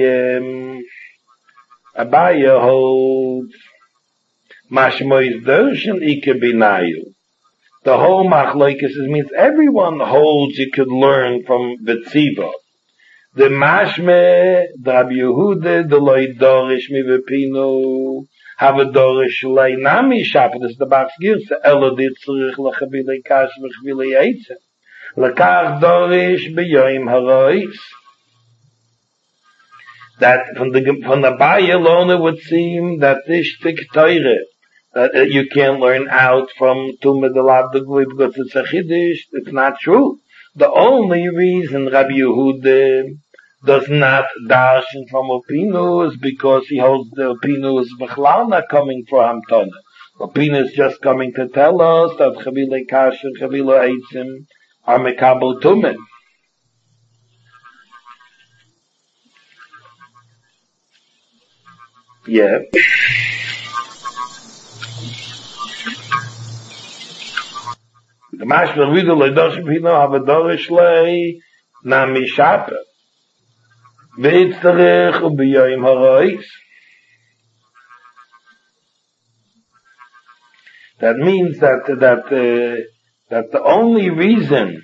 Abaye holds Mashmois Dershan Ike Binayu. The whole machlokes means everyone holds you could learn from Betziva. The mashme, the Rabbi Yehuda, the loy dorish mi v'pinu, have a dorish loy nami shapet. This is the Bach's Girse. Elo di tzurich l'chavile kash v'chavile eitzem. L'kach dorish b'yoim harois. That from the Baye alone it would seem that this shtik teire, that you can't learn out from Tumah de Lav de Gui because it's a Chiddush. It's not true. The only reason Rabbi Yehuda does not darshan from Opinu is because he holds the Opinu is Bechlal not coming from Hamtana. Opinu is just coming to tell us that Chavile Kash and Chavile Eitzim are Mekabel Tumah. Yeah. The Mashal Riddle Ledoshim Pino have a Dorish Lei Nami Shape. Veitzarech Ubiyoim Harois. That means that the only reason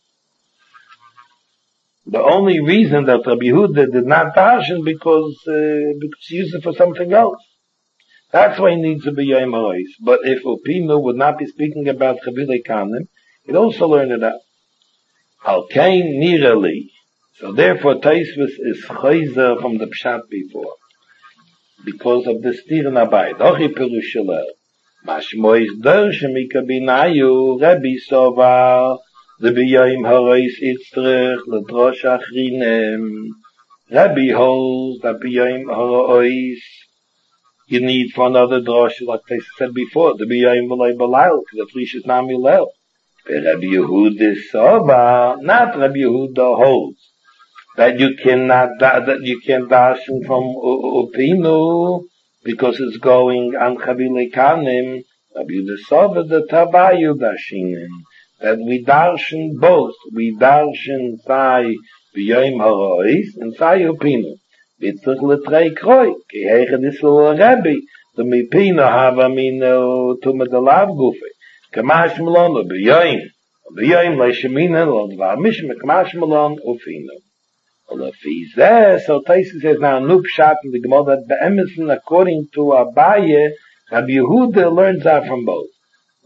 that Rabbi Yehuda did not darshan because he used it for something else. That's why he needs to be Yom Harois. But if Opinu would not be speaking about Chavile Kanim, he'd also learn it out. Al Kain Nirali. So therefore Taisvis is Chayzer from the Pshat before. Because of the Stir Nabai. Dochi Perushalel. Mashmois Dershemika Binayu Rebbe Sovar the B'Yom Harois Itzrech L'Drosh Achrinem. Rebbe holds that B'Yom Harois you need for another drosh, like they said before, the B'Yom V'lei B'Lail, the Trish is Nami Leil. Rabbi Yehuda Soba, not Rabbi Yehuda holds that you can't darshan from Upinu because it's going on Chavile Kanim. Rabbi Yehuda Soba the Tabayu Dashinin that we darshan both. We darshan Sai B'Yom Harois and Sai Upinu. Bitzach letrei kroi, ki heiche disel Rebbe, the mipino hava mino Tumah de Lav Gufe. Kamash Malon B'Yoim leishemina lo dvar mishme Kamash Malon Ufino. Olafizeh, so Taisi says now nu pshat in the Gemara that be'emison according to Abaye, Rabbi Yehuda learns that from both.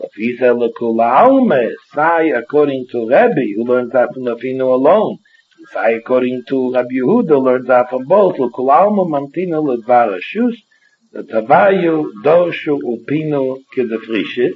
Olafizeh lekula alme, Sai according to Rebbe, who learns that from Ufino alone. According to Rabbi Yehuda, learns out from both. L'kulalma mamtina l'dvar hashus, the tavayu doshu upinu kedefrishis.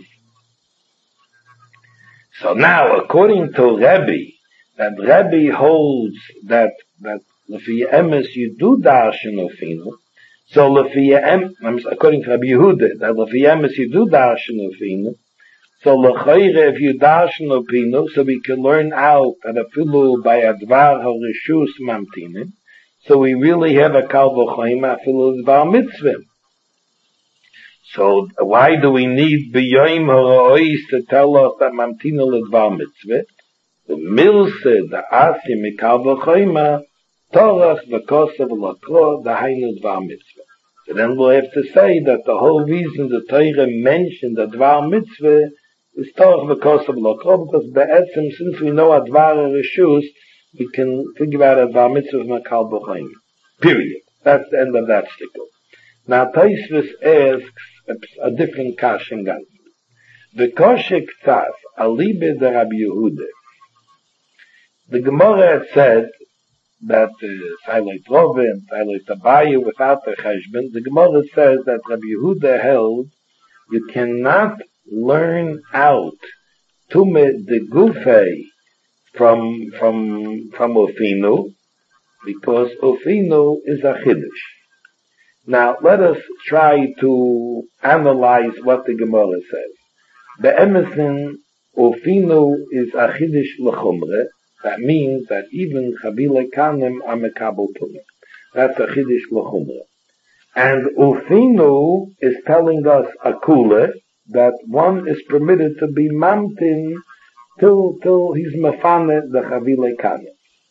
So now, according to Rebbe, that Rebbe holds that lefi emes you do darshan ufinu. So lefi according to Rabbi Yehuda, that lefi emes you do darshan ufinu. So l'chayre, if you darshan ufinu, so we can learn out that afilu by advar harishus mamtinin. So we really have a kal v'choim afilu dvar mitzvah. So why do we need b'yoyim ha'rois to tell us that mamtina l'dvar mitzvah? The milse, the asi mikal v'choima, torach v'kosav l'kro, the hainu dvar mitzvah. So then we'll have to say that the whole reason the Torah mentioned the dvar mitzvah is torach v'kosav l'kro, because be'etzim, since we know advar reshus, we can figure out a dvar mitzvah mikal v'choima. Period. That's the end of that stickle. Now Tosfos asks a different kashin gan. The koshek tzas alibe de Rabbi Yehuda. The Gemara had said that Sailoi Trove and Sailoi Tabayu without the cheshbon. The Gemara says that Rabbi Yehuda held you cannot learn out tume de gufei from Ofinu, because Ofinu is a chiddush. Now, let us try to analyze what the Gemara says. The emesin Ofinu is a chiddush l'chumre. That means that even Chavile Kanim are mekabel tumah. That's a chiddush l'chumre. And Ofinu is telling us a kula that one is permitted to be mamtin till he's mefane the Chavile Kanim.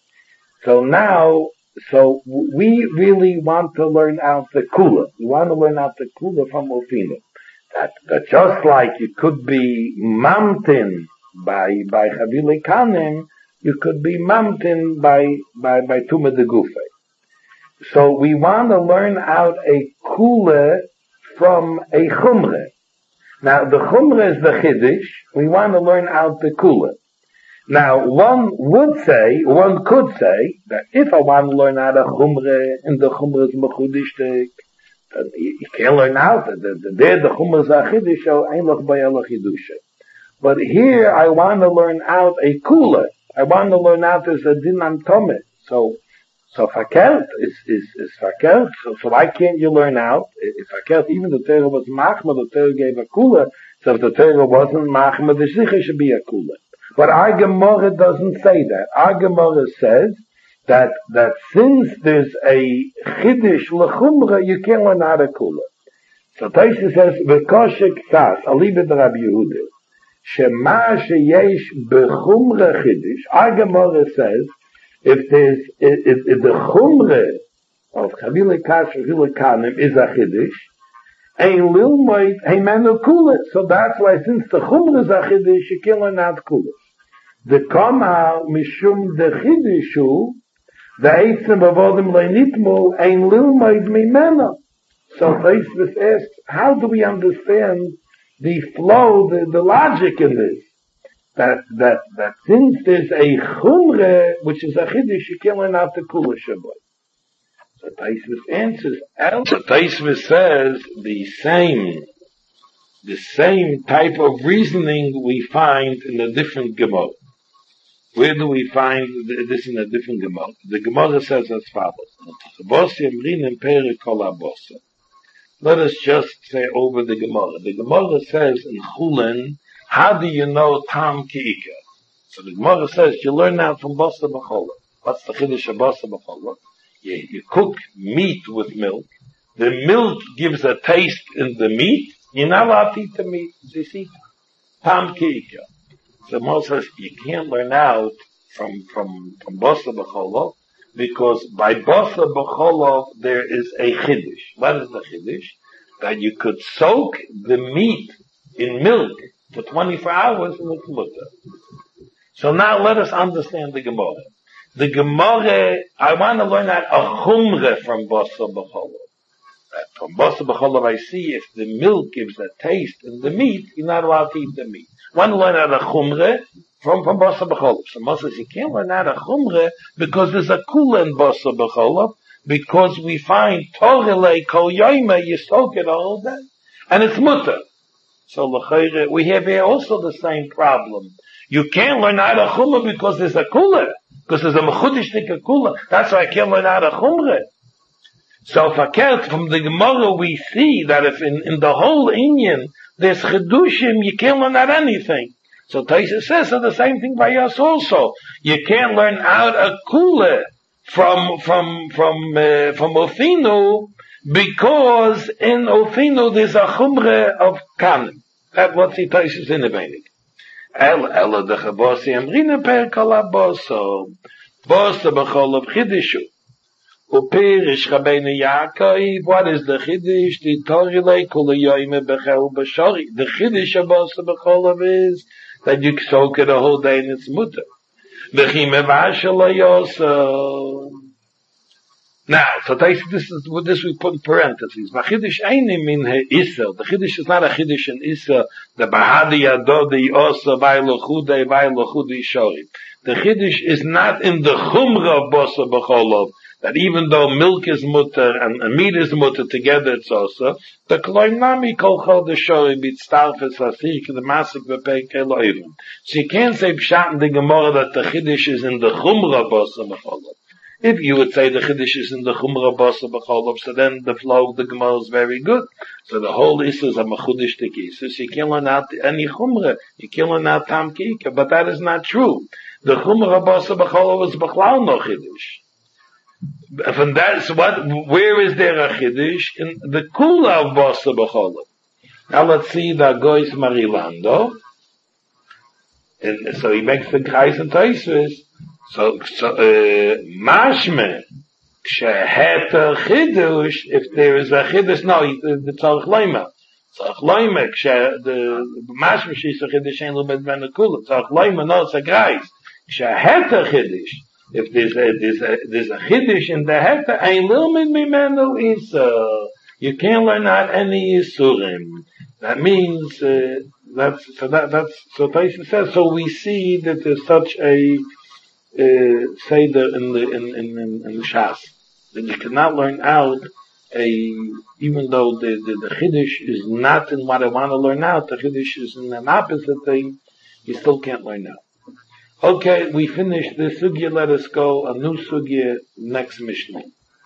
So we really want to learn out the kula. We want to learn out the kula from Ofinu. That just like you could be mamtin by Chavile Kanim, you could be mamtin by Tumah de Gufe. So we want to learn out a kula from a chumre. Now the chumre is the chiddush. We want to learn out the kula. Now, one could say, that if I want to learn out a chumre, and the chumre is mechudishtek, you can't learn out the chumre is a chiddush, so ein loch bayalach chidusha. But here, I want to learn out a kula. I want to learn out as a dinan tomeh. So fakert is fakert. So why can't you learn out? If fakert, even the Torah was machma, the Torah gave a kula. So if the Torah wasn't machma, the shlichus should be a kula. But our Gemara doesn't say that. Our Gemara says that since there's a chiddush l'chumra, you can't learn out a kula. So Tosfos says, "V'koshek tzas alibe de Rabbi Yehuda, shema sheyesh bechumra chiddush." Our Gemara says, if the chumra of Chavile Kanim is a chiddush, ein lilmoid heimenu kula. So that's why, since the chumra is a chiddush, you can't learn out kula. The kama mishum de chidushu, the eitzim avodim leinitmu ein lilmoid mimena. So Tosfos asks, how do we understand the flow, the logic in this? That since there's a chumre, which is a chiddush, you can't learn out the kula shaboy. So Tosfos answers, so Tosfos says the same type of reasoning we find in a different Gemara. Where do we find this in a different Gemara? The Gemara says as follows. Let us just say over the Gemara. The Gemara says in Chulin, how do you know Tam Ki'ika? So the Gemara says, you learn now from Basa B'chola. What's the Chiddush of Basa B'chola? You cook meat with milk. The milk gives a taste in the meat. You're not allowed to eat the meat. You see, Tam Ki'ika. So Moses says you can't learn out from Basa B'chola, because by Basa B'chola there is a chiddush. What is the chiddush? That you could soak the meat in milk for 24 hours and it's mutter. So now let us understand the Gemara. The Gemara, I want to learn out a chumre from Basa B'chola. From Basa B'chola I see if the milk gives a taste in the meat, you're not allowed to eat the meat. I want to learn out a chumre from Basa B'Cholov. So Moses, you can't learn out of Chumre because there's a Kula in Basa B'Cholov, because we find Torele Kol Yoyme, you soak it all day. And it's Mutter. So we have here also the same problem. You can't learn out of Chumre because there's a Kula. Because there's a Mechudish Kula. That's why I can't learn out of Chumre. So verkehrt, from the Gemara we see that if in the whole Inyan there's Chedushim, you can't learn out anything. So Taisa says so the same thing by us also. You can't learn out a Kula from Ofinu, because in Ofinu there's a Chumre of Kanim. That's what the Taisa is in the Beinig. Ela de Chabosi Amrina per Kalaboso. Bosa B'Cholov Chidishu. Upirish Rabbeinu Yaakov, what is the Chiddush? The Torile Kula Yoyme Bechel B'Shari. The Chiddush of Bosa B'Cholov is that you soak it a whole day in its mutter. B'chime V'ashela Yosa. Now, so this we put in parentheses. V'chiddush Einim in Issa. The Chiddush is not a Chiddush in Issa. The Bahadi Adodi Osa V'Lochudei Shori. The Chiddush is not in the Chumra of Bosa B'Cholov. That even though milk is mutter and meat is mutter together, it's also the kloinami kol chol the shori b'tzarfes asik the masik v'pei keloivim. So you can't say pshat in the Gemara that the chiddush is in the chumra bosa b'cholov. If you would say the chiddush is in the chumra bosa b'cholov, so then the flow of the Gemara is very good. So the whole issa is a mechudish tekisa. So you can't learn out any chumra. You can't learn out tam kika, but that is not true. The chumra bosa b'cholov is b'chlal no chiddush. From that, so where is there a chiddush? In the kula of Bosa B'Cholov. Now let's see the Gois Marilando. And so he makes the Kreis and Toisves. So, Mashme, Ksheheter Chiddush, if there is a Chiddush, no, the Tzarech Loima. Tzarech Loima, the Mashme, she's a Chiddush, ain't little bit ben the Kula. Tzarech Loima, no, it's a Kreis. Ksheheter Chiddush. If there's a chiddush in the heta, ein lilmid mimenu isa. You can't learn out any yisurim. That means so Taisa says. So we see that there's such a seder in the Shas that you cannot learn out even though the chiddush is not in what I want to learn out. The chiddush is in an opposite thing. You still can't learn out. Okay, we finished this sugya, let us go, a new sugya, next Mishnah.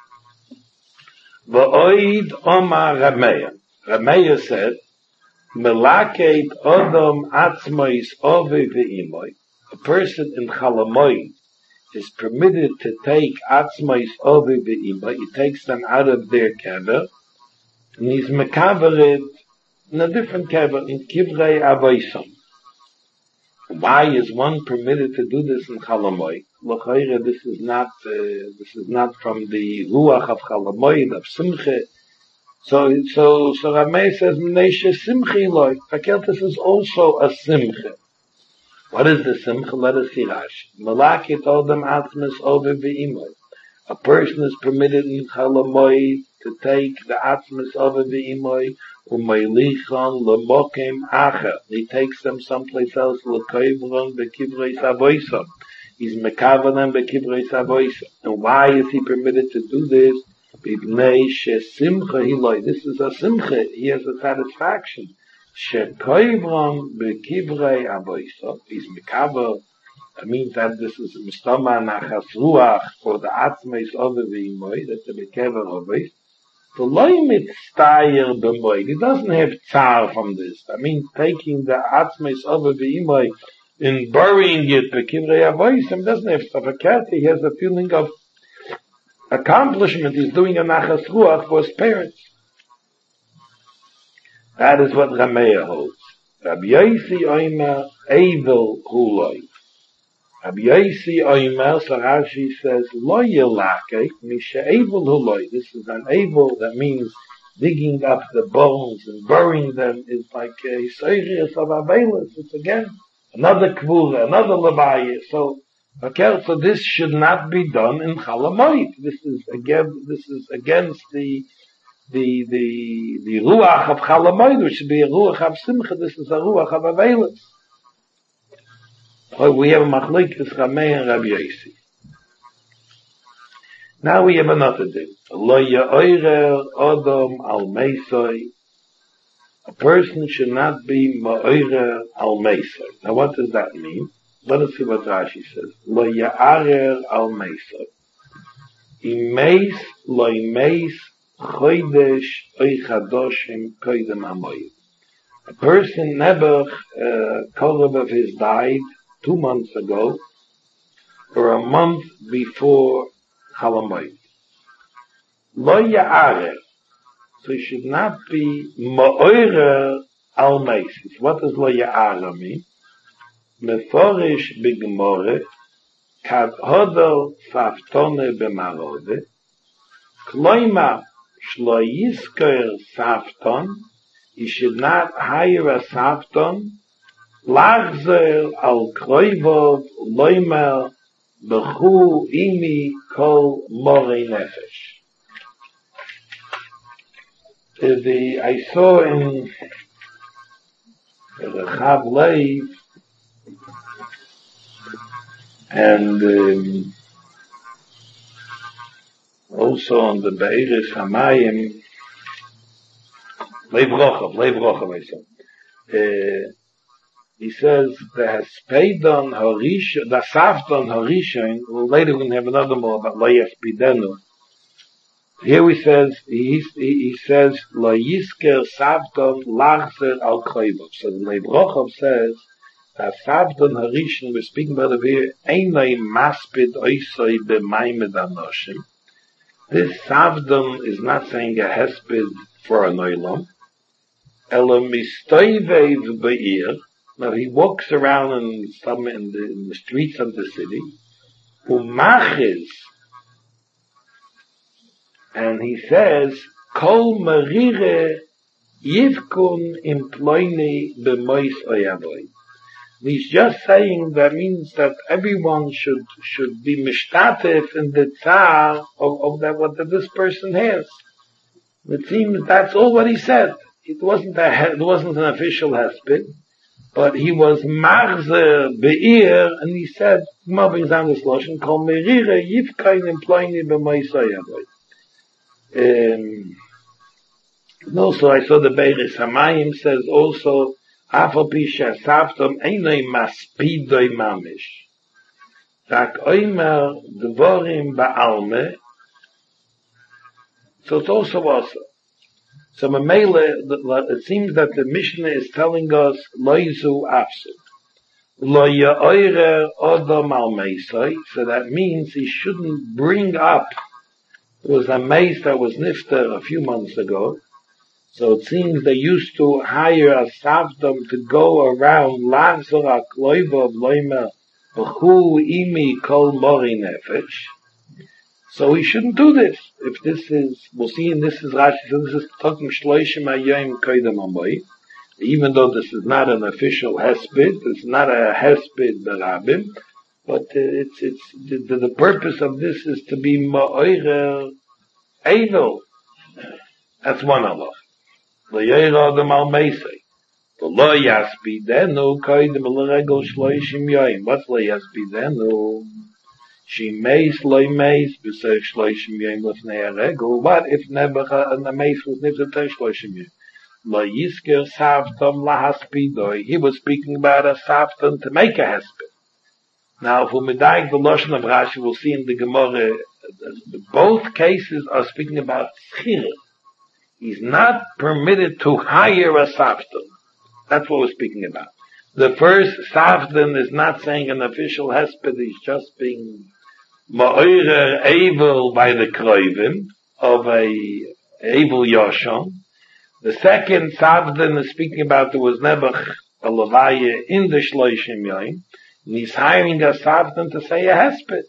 V'oid Omar Rameya. Rameya said, Melaket Odom Atzmois Ove Ve'imoy. A person in Chalamoy is permitted to take Atzmois Ove Ve'imoy. He takes them out of their kever, and he's mekavered in a different kever, in Kivrei Avoisom. Why is one permitted to do this in Chalamoy? L'chayre, this is not from the ruach of Chalamoy, of Simche. So Rameh says, Mneishe Simche loy. Fakir, this is also a Simche. What is the Simche? Let us see Rashi. Malakit Odom Atzmes Ove Ve'imoy. A person is permitted in Chalamoy to take the Atzmes Ove Ve'imoy, Umaylichon lemokem acher. He takes them someplace else. Lekoivron bekivrei savoisam. He's mekavan them bekivrei savoisam. And why is he permitted to do this? Bibnei shesimcha hiloi. This is a simcha. He has a satisfaction. Shekoivron bekivrei avoisam. He's mekavan. That means that this is mistama nachas ruach for the atzmeis of the v'imoy. That's the bekever avois. He doesn't have tsar from this. I mean, taking the atzmes of a v'imoy and burying it, bekivrei avoisim, doesn't have tzar. He has a feeling of accomplishment. He's doing a nachas ruach for his parents. That is what Rameya holds. Rabbi Yosi Oima Eivel Huloi. Rabbi Yosi Oima, so Rashi says, Lo Yelake, Misha Eivel Huloi. This is an Eivel, that means digging up the bones and burying them is like a Seirius of Avelis. It's again another Kvura, another Levaya. So this should not be done in Chalamoid. This is against the Ruach of Chalamoid, which should be a Ruach of Simcha. This is a Ruach of Avelis. We have a machlokes Ramei and Rabbi Yossi. Now we have another thing. Lo ya'orer Adam al meisoi. A person should not be ma'orer al meisoi. Now what does that mean? Let us see what Rashi says. Lo ya'arer al meisoi. Imeis lo imeis chodesh oy chadoshim koidem amoyim. A person never Korban of his died 2 months ago or a month before Chalamoid. Lo ya'arer. So he should not be ma'orer al meisis. What does lo ya'arer mean? Meforish b'gemore kad hodel saftone b'marode kloima shlo yizker safton. He should not hire a safton lachzer al kroivov loimer b'chu imi kol morei nefesh. I saw in the Chav Leiv and also on the Be'eres Hamayim, Leiv Rochav, I saw. He says the Hespedon Harishon, the Safton Harishon. Later we're going to have another more about Lo Yaspidenu. Here he says Lo Yisker Safton Lachzer Al Koivov. So the Leiv Rochav says that Safton Harishon, we're speaking about over here, Einay Maspid Oisoi B'Maimed Anoshim. This Safton is not saying a Hesped for an Oilam. Elo Mistoivev Be'ir. Now he walks around in the streets of the city, umachiz, and he says, Kol marire yivkun imploini b'mois oyavoy. He's just saying that means that everyone should be mishtatef in the tzar of that what this person has. It seems that's all what he said. It wasn't an official hesped. But he was Marzer Be'ir, and he said, Gemara brings down this lotion, Kol Merire Yivkain Imploini B'Moisayavoy. And also I saw the Be'eres Hamayim says also, Afal Pisha Saftom Einoi Maspidoi Mamish. Rak Oimer Dvorim Ba'alme. So it's also. So it seems that the Mishnah is telling us loizu afsid. Lo ya'orer Adam al meisoi. So that means he shouldn't bring up. There was a mace that was nifter a few months ago. So it seems they used to hire a savdom to go around lachzor hakloivov loimer b'chu imi kol mori nefesh. So we shouldn't do this. If this is, we'll see in this is Rashi, so this is talking shloishim hayyim koidem amoy. Even though this is not an official hesped, it's not a hesped berabim, but it's the purpose of this is to be ma'orer evel. That's one Allah. Lo yera adam al meisei. Lo yaspidenu koidem l'regel shloishim hayyim. What's lo yaspidenu? She mace loy mace b'seich shloishim yom l'fnei haregel. What if never a mace was nifter shloishim yom? Lo yisker saftom lahaspidoi. He was speaking about a saftom to make a hesped. Now, if we medayik the lashon of Rashi, we'll see in the Gemara, both cases are speaking about schira. He's not permitted to hire a saftom. That's what we're speaking about. The first saftom is not saying an official hesped. He's just being ma'orer evel by the kroivim of a evel yoshon. The second savdin is speaking about there was never a levaya in the shloishim yoim, and he's hiring a savdin to say a hesped.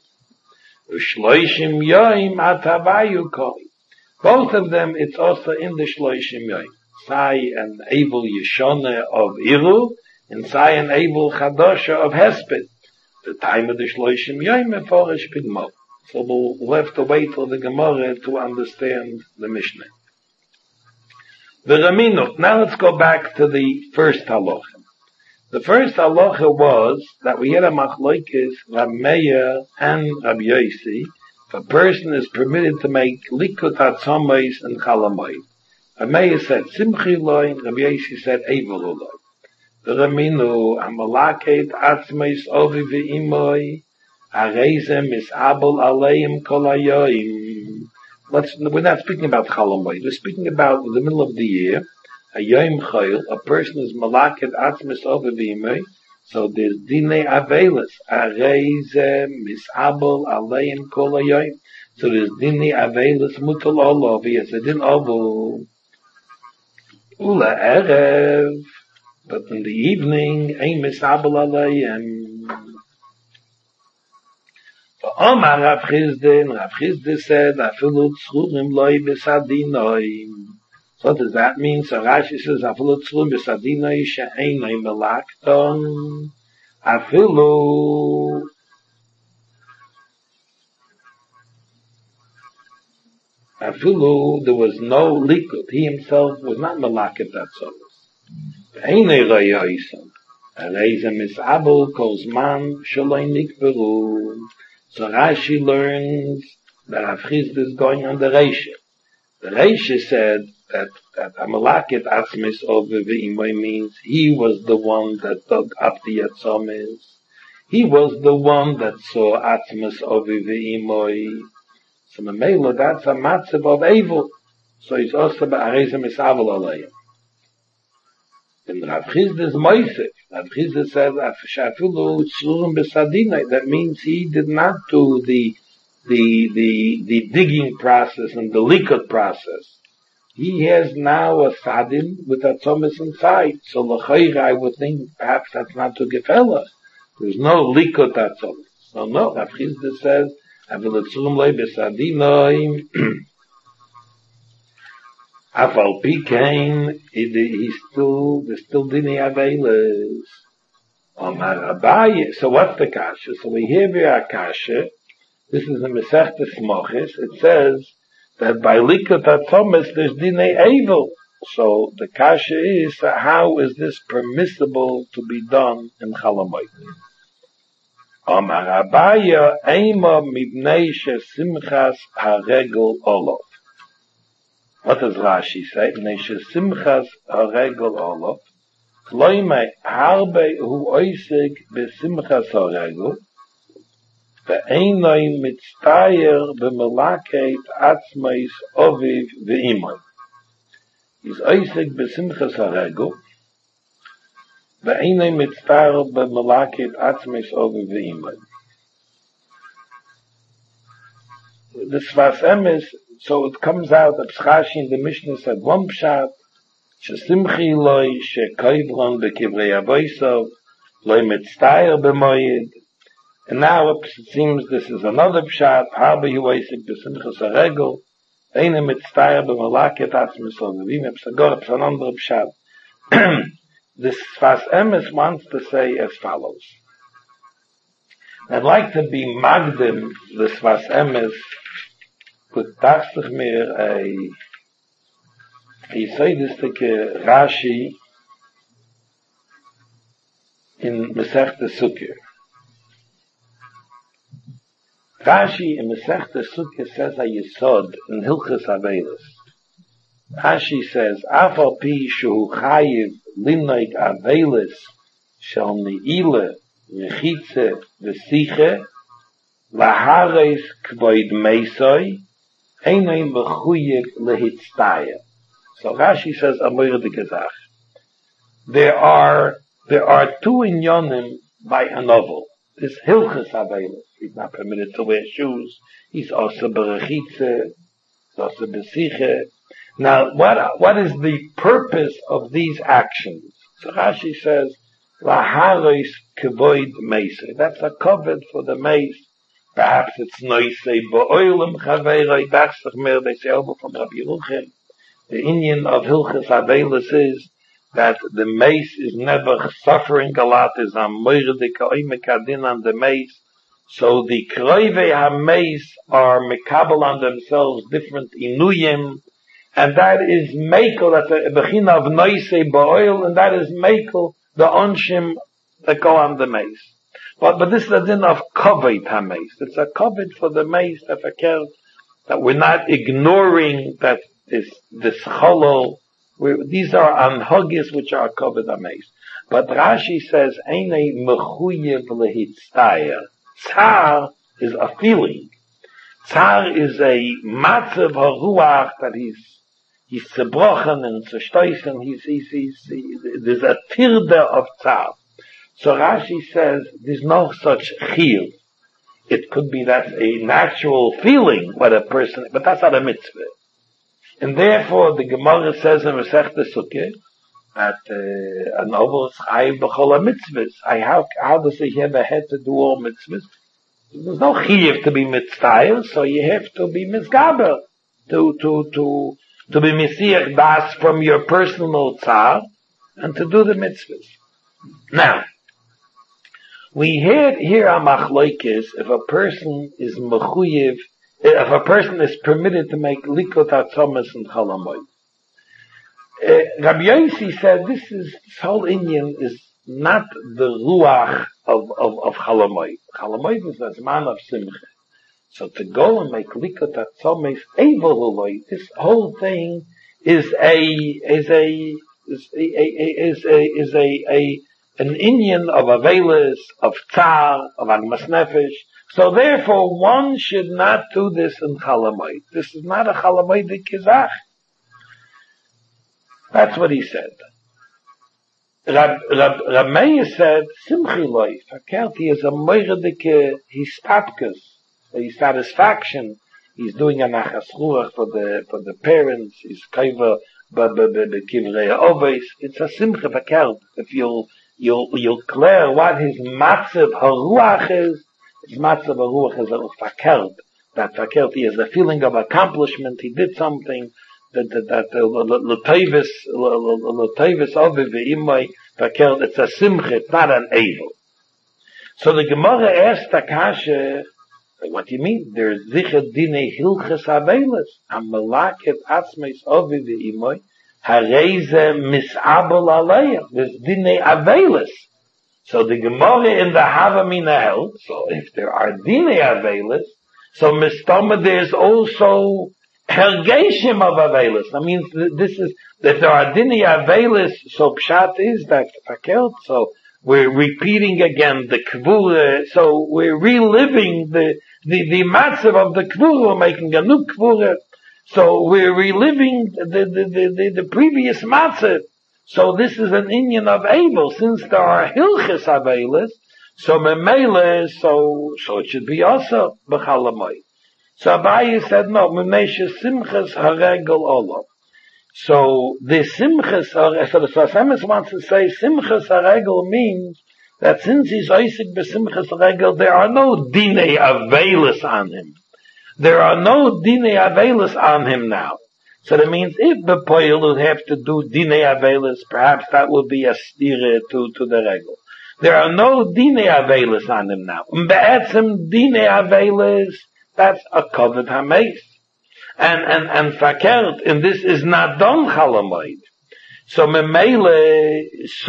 Shloishim yoim atavayu koi. Both of them, it's also in the shloishim yoim. Say an evel yeshone of iru, and say an evel chadosha of hesped. The time of the shloishim yoim meforish b'gmor. So we'll have to wait for the Gemara to understand the Mishnah. The Raminot. Now let's go back to the first halacha. The first halacha was that we had a machlokes Rab Meir and Rab Yossi. If a person is permitted to make likut atzamos and chalamoid. Rab Meir said simchi loy, Rab Yossi said eivel loy. The Raminu amalaket atzmos ovi ve'imoi areizem misabel aleim kol hayoim. We're not speaking about chalamoid. We're speaking about the middle of the year. A yom chayil, a person is malaket atzmos ovi ve'imoi. So there's dinei avelis areizem misabel aleim kol hayoim. So there's dinei avelis mutal olov. Yes, a din ovu ula erev. But in the evening, ein misabel alayim. Omar Rav Chizde said, afilu tzrurim loy besadinoim. So what does that mean? So Rashi says, afilu tzrurim besadinoim she'einoi melakton. Afilu there was no likut. He himself was not malaket that service. Einei royoisam. Areizem misabel kozman shaloi nikberu. So Rashi learns that Rav Chizda is going on the Reisha. The Reisha said that amalaket atzmis over ve'imoi means he was the one that dug up the atzomis. He was the one that saw atzmis over ve'imoi. So Mamela, that's a matzav of evil. So it's also ba'areizem misabel alayim. And Rav Chizda is moisef. Rav Chizda says, that means he did not do the digging process and the likut process. He has now a sadin with a tzomis inside. So l'chayra, I would think perhaps that's not to gefella. There's no likut at tzomis. So no, Rav Chizda says, Afal Pikain, there's still dinei avelis. Omar Abaye. So what's the kasha? So we hear via kasha. This is the Masechtes Moches. It says that by likut atzomis there's dinei avel. So the kasha is how is this permissible to be done in chalamoid? Omar Abaye eima mibnei shesimchas haregel olov. What does Rashi say? Neshe simchas haregel olov. Kloimei harbe hu oisig besimchas haregel. Ve'einoi mitztayer b'melaket atzmais oviv ve'imoi. He's oisig besimchas haregel. Ve'einoi mitztayer b'melaket atzmais oviv ve'imoi. The Sfas Emes. So it comes out that Rashi in the Mishnah said one pshat, shesimchi loy shekoivron bekivrei avoisov loy mitztayer b'moyed. And now it seems this is another pshat. Harbe yuvaisik besimchas haregel eine mitztayer b'malaket atzmis ovivim. It's another pshat. This Sfas Emes wants to say as follows. I'd like to be magdim the Sfas Emes. Gut dacht sich mir Yisoidistike Rashi in Masechtes Sukkah. Rashi in Masechtes Sukkah says a Yisod in Hilchos Avelis. Rashi says, Afal pi shehu chayiv linoig Avelis shel ne'ile v'chitze v'siche lahares kvoid meisoi Einay mechuyev lehitztaya. So Rashi says a moirdik gezach. There are two inyonim by a novel. This Hilchos Avelis. He's not permitted to wear shoes. He's also berechitze. He's also besiche. Now, what is the purpose of these actions? So Rashi says, laharos kevoid meisei. That's a covet for the mace. Perhaps it's noisei bo'olim chaveiroi dachsach mer. They say over from Rabbi Yeruchim. The Indian of Hilchos Avelis is that the mace is never suffering a lot. Is a moirdik oimekadin on the mace. So the kroivei ha-mace are mekabel on themselves different inuyim, and that is mekel. That's a bechina of noisei bo'oil, and that is mekel the onshim that go on the mace. But this is a din of covet ha-mace. It's a covet for the mace that we're not ignoring that this cholol. These are anhogis which are covet ha-mace. But Rashi says, Einei mechuyev lehitztayer. Tzar is a feeling. Tzar is a matzav haruach that he's zerbrochen and zerstoisen. There's a tirde of tzar. So Rashi says there's no such chiyuv. It could be that's a natural feeling what a person, but that's not a mitzvah. And therefore the Gemara says in Masechta Sukkah that an ovel is chayiv b'chol mitzvahs. How does he have a head to do all mitzvahs? There's no chiyuv to be mitzvah, so you have to be mizgaber to be mesiach das from your personal tzar and to do the mitzvahs. Now, we here a machloikis if a person is mechuyev, if a person is permitted to make likot atzomas and chalamoid. Rabbi Yossi said this whole Indian is not the ruach of chalamoid. Chalamoid is a man of simcha. So to go and make likot atzomas evoluloi, this whole thing is an Indian of Avelis, of Tzar, of Agmas Nefesh. So therefore, one should not do this in Chalamoid. This is not a Chalamoidik Kizach. That's what he said. Rab Meir said, Simchi Loi, Fakelti is a Moiredike Histapkus, a satisfaction. He's doing a Nachas Ruach for the parents. He's Kaiva, Kivrei Obeis. It's a Simcha Fakelt. If you'll clear what his matzav haruach is. His matzav haruach is a fakert. That fakert, he has a feeling of accomplishment. He did something that l'toivis ovi ve'imai fakert. It's a simcha. It's not an evil. So the Gemara asked Akasha, what do you mean? There's zicher dine hilches avelis. Amalaket atzmeis ovi ve'imai. Hareze misabel aleya. There's dinei avelis. So the Gemara in the Havamina held, so if there are dinei avelis, so mistama there's also hergeshim of avelis. That means this is, if there are dinei avelis, so pshat is that fakelt, so we're repeating again the kvura, so we're reliving the matzav of the kvura, we're making a new kvura. So we're reliving the previous matzah. So this is an inyan of Abel. Since there are hilches avelis, so memele, so it should be also b'chalamoy. So Abaye said no, memeshe simchas haregel olav. So the simchas, so the Sasemis wants to say simchas haregel means that since he's oisik b'simchas haregel, there are no dinei avelis on him. There are no dinei avelis on him now. So that means if the poil would have to do dinei avelis, perhaps that would be a stire to the regel. There are no dinei avelis on him now. Be'etzem dinei avelis, that's a covered hameis. And fakert, and this is not done chalamoid. So memele,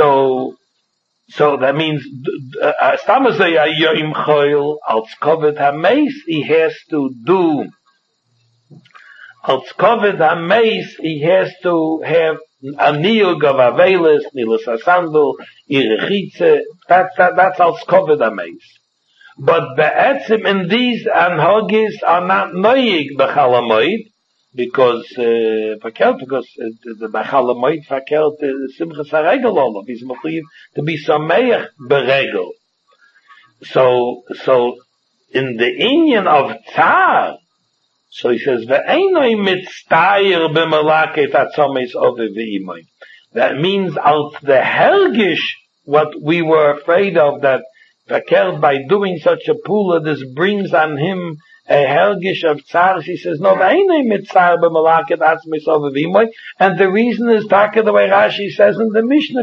so that means, Stamazay Ayoim Choil, als Kovet HaMeis, he has to do, als Kovet HaMeis, he has to have a Niyug of Avelis, Nilus HaSandul, Irechitze, that's als Kovet HaMeis. But Be'etzim in these Anhogis are not Noyig B'chalamoid, because the Bachalamoid fakelt Simchas HaRegel Olav. He's mechuyev to be Sameach Beregel. So in the inyan of Tzar, so he says, Ve'enoi mitztayir b'malaket atzomes ove ve'imoi. That means out the Hergish, what we were afraid of, that fakelt by doing such a pula, this brings on him a helgish of tzar. She says, no, and the reason is taka the way Rashi says in the Mishnah,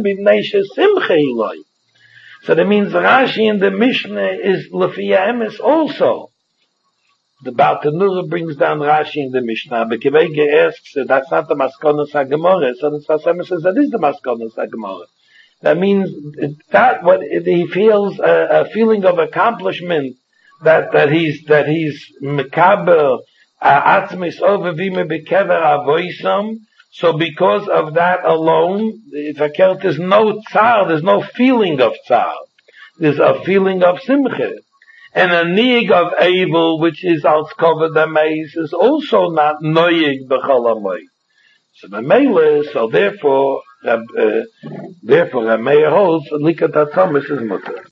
so that means Rashi in the Mishnah is Lefiya Emes also. The Baal Tanura brings down Rashi in the Mishnah, but Kivege asks, that's not the Maskonos HaGemorah. So the Sasema says, that is the Maskonos HaGemorah. That means that what he feels a feeling of accomplishment that he's mekaber atzmis ovevime bekever avoisam. So because of that alone, there's no tzar, there's no feeling of tzar. There's a feeling of simcha. And a niig of evil, which is als cover the maze, is also not noyig b'chol. So the mele, so therefore Rameir holds likat hatzomis is mutter.